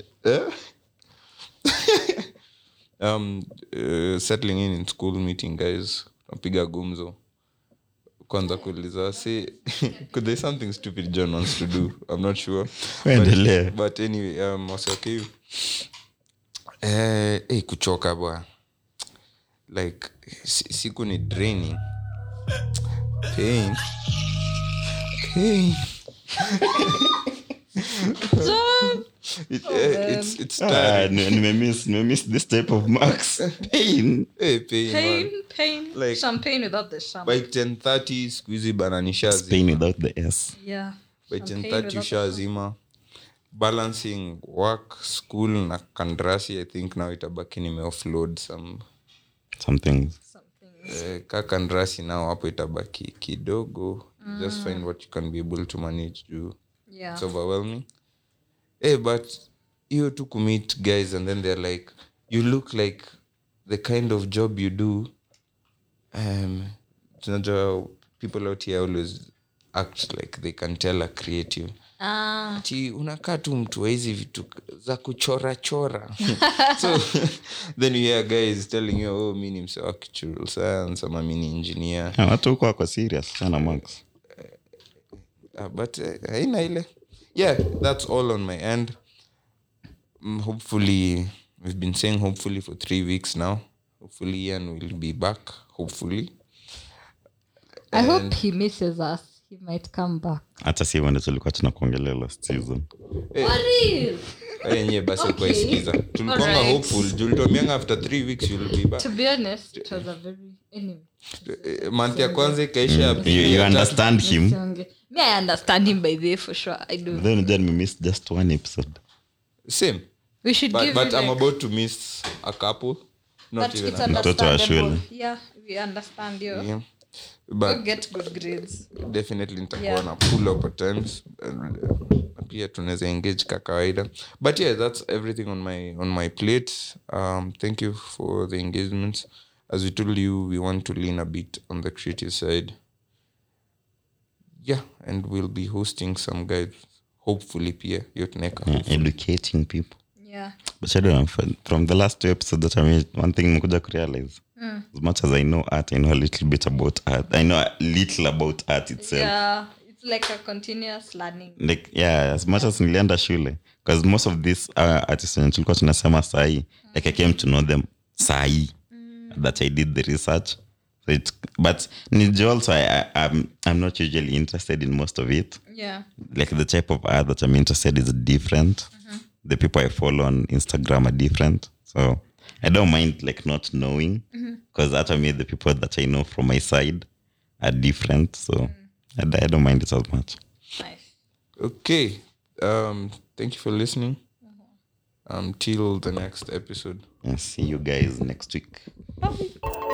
Settling in school, meeting guys, napiga gumzo. Kwanza kuuliza say could there something stupid John wants to do? I'm not sure. But anyway, was okay. Kuchoka bwana. Like siku ni draining. Pain. It's tiring. Nimemiss this type of Max. Pain. Pain. Like, champagne without the champagne. By 10:30 squeezy bananisha Pain without the S. Yeah. By 10:30 ushazima. Balancing work, school na kandrasi. I think now itabaki nime-offload some things. Kandrasi now hapo itabaki kidogo. Just find what you can be able to manage to. Yeah. It's overwhelming. But you to meet guys and then they're like, you look like the kind of job you do. People out here always act like they can tell a creative. Unakaa tu mtu wa hizi vitu za kuchora. So then you hear guys telling you, mi ni mse wa actual science ama mi ni engineer. Watu huko wako serious sana Max. But haina ile. Yeah, that's all on my end. Hopefully, we've been saying hopefully for 3 weeks now. Hopefully Ian will be back. Hopefully. I hope he misses us. He might come back. Hata si wende tulikuwa tunakuongelea last season. Nye basi kwa isikiza. Tulikuwa hopeful. Julitomianga after 3 weeks you'll be back. To be honest, it was a very month ya kwanza ikaisha. You understand him? Me, I understand him by the way, for sure. I do. Then we missed just one episode. Same. We should give but you I'm about to miss a couple. Not even it's a understandable. Yeah, we understand you. yeah. But Go get good grades. definitely nitakuwa na pull up at times. Pia tunaweza engage ka kawaida. But yeah, that's everything on my plate. Thank you for the engagements. As we told you, we want to lean a bit on the creative side. Yeah, and we'll be hosting some guys. Hopefully, Pia, educating people. Yeah. But I don't know, from the last 2 episodes that I made, one thing I could realize. As much as I know art, I know a little bit about art. I know a little about art itself. Yeah, it's like a continuous learning. Like, yeah, as much as nilienda shule. Because most of these artists tulikuwa tunasema sahi. Like I came to know them sahi. That I did the research. But also I'm not usually interested in most of it. Yeah. Like the type of art that I'm interested in is different. The people I follow on Instagram are different. So I don't mind like not knowing. Because that I mean the people that I know from my side are different. So I don't mind it as much. Nice. Okay. Thank you for listening. Till the next episode. And see you guys next week. Bye.